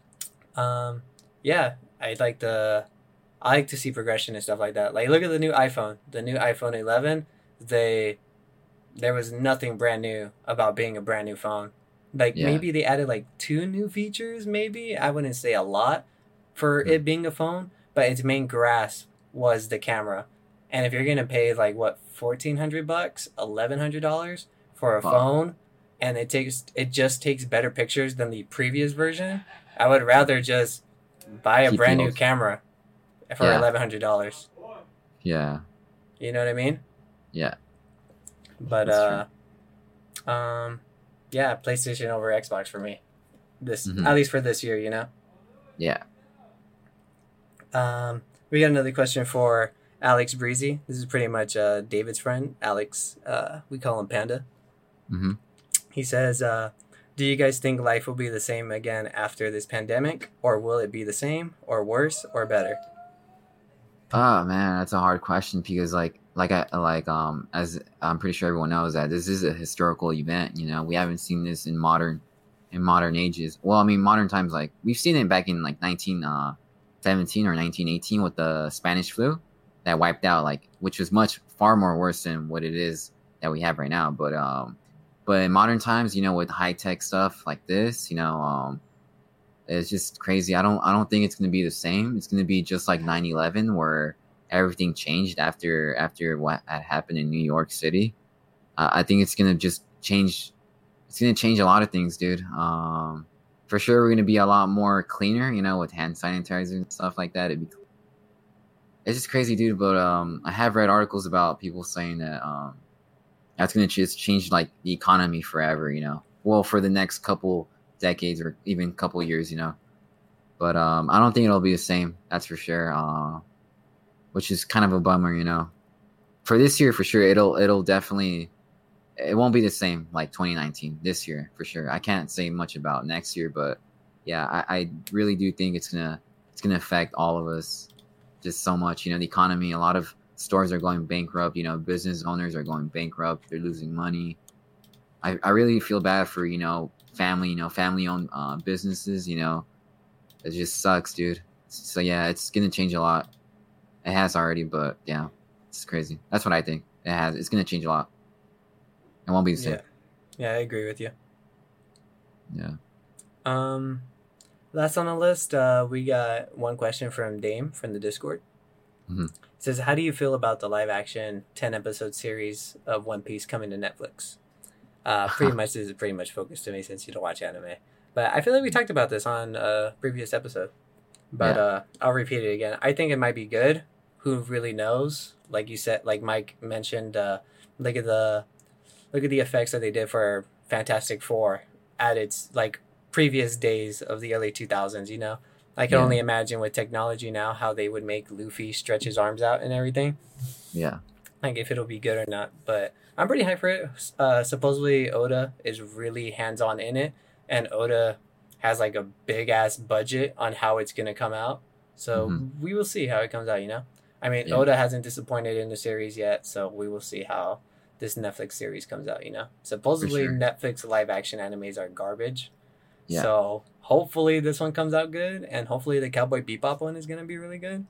um, yeah, I like the, I like to see progression and stuff like that. Like, look at the new iPhone, the new iPhone eleven. They, there was nothing brand new about being a brand new phone. Like Yeah. maybe they added like two new features. Maybe I wouldn't say a lot for Mhm. it being a phone, but its main grasp was the camera. And if you're gonna pay like what fourteen hundred bucks, eleven hundred dollars for a Fuck. phone, and it takes it just takes better pictures than the previous version, I would rather just buy a Keep brand the new old- camera for Yeah. eleven hundred dollars. Yeah. You know what I mean? Yeah. But That's uh, um, yeah, PlayStation over Xbox for me. This Mhm. at least for this year, you know. Yeah. Um, we got another question for Alex Breezy. This is pretty much uh, David's friend, Alex. Uh, we call him Panda. Mhm. He says, uh, do you guys think life will be the same again after this pandemic? Or will it be the same, or worse, or better? Oh man, that's a hard question because like like I like um as I'm pretty sure everyone knows that this is a historical event. You know, we haven't seen this in modern in modern ages. Well, I mean modern times. Like we've seen it back in like nineteen seventeen or nineteen eighteen with the Spanish flu that wiped out like which was much far more worse than what it is that we have right now. But um, but in modern times, you know, with high tech stuff like this, you know, um. It's just crazy. I don't. I don't think it's gonna be the same. It's gonna be just like nine eleven, where everything changed after after what had happened in New York City. Uh, I think it's gonna just change. It's gonna change a lot of things, dude. Um, for sure, we're gonna be a lot more cleaner, you know, with hand sanitizer and stuff like that. It'd be. It's just crazy, dude. But um, I have read articles about people saying that um, that's gonna just change like the economy forever. You know, well, for the next couple decades or even couple years, you know. But um, I don't think it'll be the same. That's for sure. Uh, which is kind of a bummer, you know. For this year, for sure, it'll it'll definitely it won't be the same like twenty nineteen this year for sure. I can't say much about next year, but yeah, I, I really do think it's gonna it's gonna affect all of us just so much. You know, the economy. A lot of stores are going bankrupt. You know, business owners are going bankrupt. They're losing money. I, I really feel bad for you know family, you know, family-owned uh, businesses, you know, it just sucks, dude. So yeah, it's gonna change a lot. It has already, but yeah, it's crazy. That's what I think. it has. It's gonna change a lot. It won't be the same. Yeah, yeah, I agree with you. Yeah. Um, last on the list, uh, we got one question from Dame from the Discord. Mm-hmm. It says, how do you feel about the live action ten episode series of One Piece coming to Netflix? Uh, pretty much this is pretty much focused to me since you don't watch anime. But I feel like we talked about this on a previous episode. But Yeah. uh, I'll repeat it again. I think it might be good. Who really knows? Like you said, like Mike mentioned, uh, look at the look at the effects that they did for Fantastic Four at its like previous days of the early two thousands. You know, I can Yeah. only imagine with technology now how they would make Luffy stretch his arms out and everything. Yeah. Like if it'll be good or not. But I'm pretty hyped for it. Uh, supposedly Oda is really hands on in it, and Oda has like a big ass budget on how it's gonna come out. So Mhm. we will see how it comes out. You know, I mean, Yeah. Oda hasn't disappointed in the series yet, so we will see how this Netflix series comes out. You know, supposedly sure. Netflix live action animes are garbage. Yeah. So hopefully this one comes out good, and hopefully the Cowboy Bebop one is gonna be really good.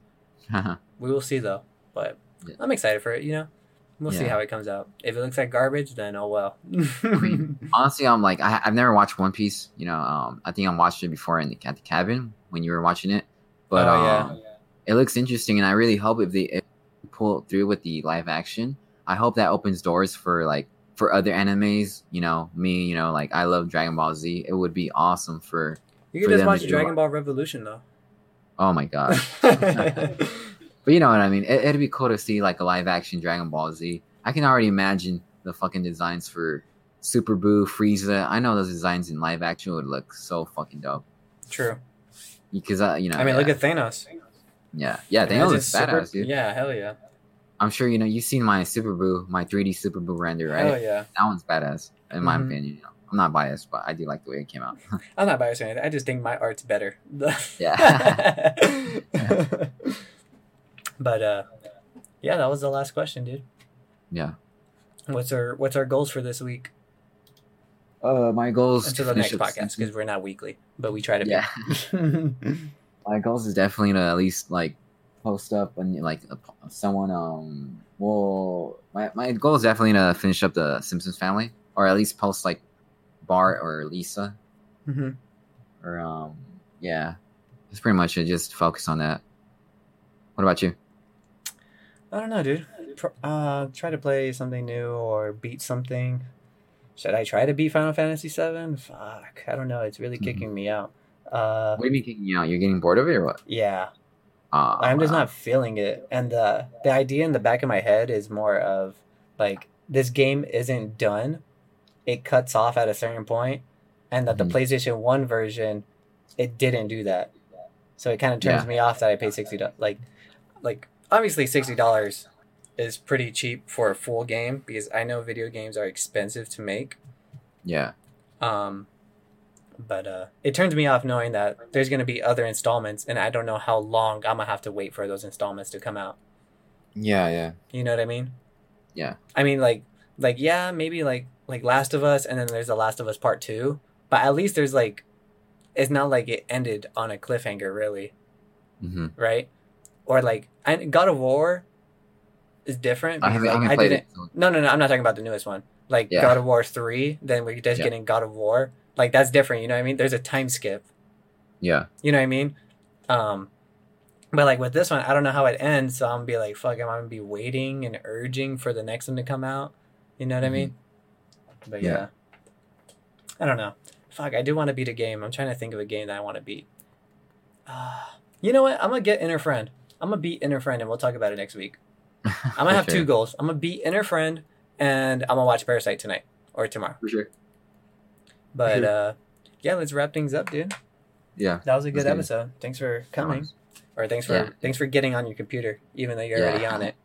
We will see though, but Yeah. I'm excited for it. You know, we'll see Yeah. how it comes out. If it looks like garbage, then oh well. Honestly, I'm like I, I've never watched One Piece. You know, um, I think I watched it before in the, at the cabin when you were watching it. But Oh, um, yeah. it looks interesting, and I really hope if they if they pull through with the live action, I hope that opens doors for like for other animes. You know, me, you know, like I love Dragon Ball Z. It would be awesome for. You for can just them watch to do Dragon it. Ball Revolution though. Oh my god! But you know what I mean. It, it'd be cool to see like a live action Dragon Ball Z. I can already imagine the fucking designs for Super Buu, Frieza. I know those designs in live action would look so fucking dope. True. Because uh, you know, I mean, yeah, look at Thanos. yeah, yeah. They Imagine all look Super- badass, dude. Yeah, hell yeah. I'm sure you know you've seen my Super Buu, my three D Super Buu render, right? Hell yeah. That one's badass, in my Mhm. opinion. You know, I'm not biased, but I do like the way it came out. I'm not biased or anything. I just think my art's better. Yeah. But uh, yeah, that was the last question, dude. Yeah. What's our What's our goals for this week? Uh, my goals Until to the next finish up podcast, season- because we're not weekly, but we try to be. Yeah. My goals is definitely to at least like post up and like a, someone um well my my goal is definitely to finish up the Simpsons family, or at least post like Bart or Lisa, Mhm. or um yeah, that's pretty much it. Just focus on that. What about you? I don't know, dude. Tr- Uh, try to play something new or beat something. Should I try to beat Final Fantasy seven? Fuck, I don't know. It's really Mhm. kicking me out. Uh, What do you mean kicking you out? You're getting bored of it or what? yeah, Uh, I'm just not feeling it. And the the idea in the back of my head is more of like this game isn't done. It cuts off at a certain point, and that Mhm. the PlayStation One version, it didn't do that. So it kind of turns Yeah. me off that I paid sixty dollars. Like, like obviously sixty dollars is pretty cheap for a full game because I know video games are expensive to make. Yeah. Um, but uh, it turns me off knowing that there's going to be other installments, and I don't know how long I'm gonna have to wait for those installments to come out. Yeah. Yeah. You know what I mean? Yeah. I mean, like, like yeah, maybe like like Last of Us, and then there's the Last of Us Part Two. But at least there's like, it's not like it ended on a cliffhanger, really, Mm-hmm. right? Or like, I, God of War is different. I because, haven't, I like, haven't I played didn't. it. So. No, no, no. I'm not talking about the newest one. Like Yeah. God of War three. Then we're just Yeah. getting God of War. Like that's different. You know what I mean? There's a time skip. Yeah. You know what I mean? Um, but like with this one, I don't know how it ends, so I'm gonna be like, fuck, I'm gonna be waiting and urging for the next one to come out. You know what I Mhm. mean? But yeah. Yeah. I don't know. Fuck, I do want to beat a game. I'm trying to think of a game that I want to beat. Uh, you know what? I'm gonna get Inner Friend. I'm gonna beat Inner Friend, and we'll talk about it next week. I'm gonna For have sure. two goals. I'm gonna beat Inner Friend, and I'm gonna watch Parasite tonight or tomorrow. For sure. But Sure. uh, yeah, let's wrap things up, dude. Yeah. That was a good Let's do it. episode. Thanks for coming. Or thanks for Yeah. thanks for getting on your computer, even though you're already Yeah. on it.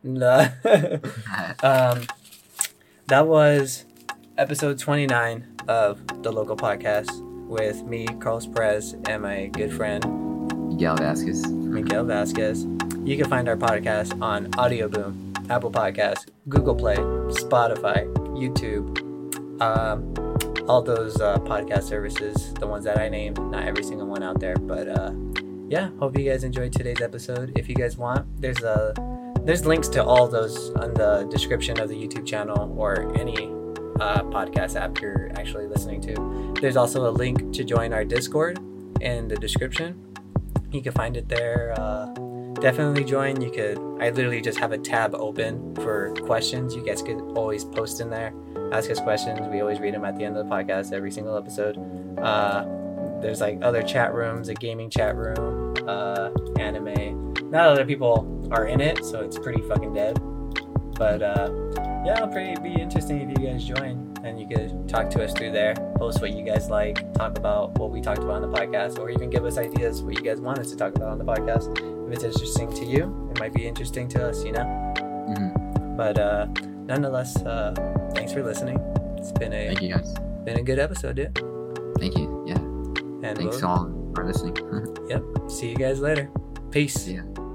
um, that was episode twenty-nine of the local podcast with me, Carlos Perez, and my good friend Miguel Vasquez. Miguel Vasquez. You can find our podcast on Audio Boom, Apple Podcasts, Google Play, Spotify, YouTube, um, all those uh, podcast services, the ones that I named. Not every single one out there, but uh, yeah, hope you guys enjoyed today's episode. If you guys want, there's a there's links to all those on the description of the YouTube channel or any uh, podcast app you're actually listening to. There's also a link to join our Discord in the description. You can find it there. Uh, definitely join. You could. I literally just have a tab open for questions. You guys could always post in there, ask us questions. We always read them at the end of the podcast, every single episode. Uh, there's like other chat rooms, a gaming chat room, uh, anime. Not other people are in it, so it's pretty fucking dead. But uh, yeah, it'll pretty be interesting if you guys join, and you could talk to us through there, post what you guys like, talk about what we talked about on the podcast, or even give us ideas what you guys want us to talk about on the podcast. If it's interesting to you, it might be interesting to us, you know. Mm-hmm. But uh, nonetheless, uh, thanks for listening. It's been a Thank you guys. been a good episode, dude. Thank you. Yeah. And Thanks we'll, all for listening. Yep. See you guys later. Peace. See ya.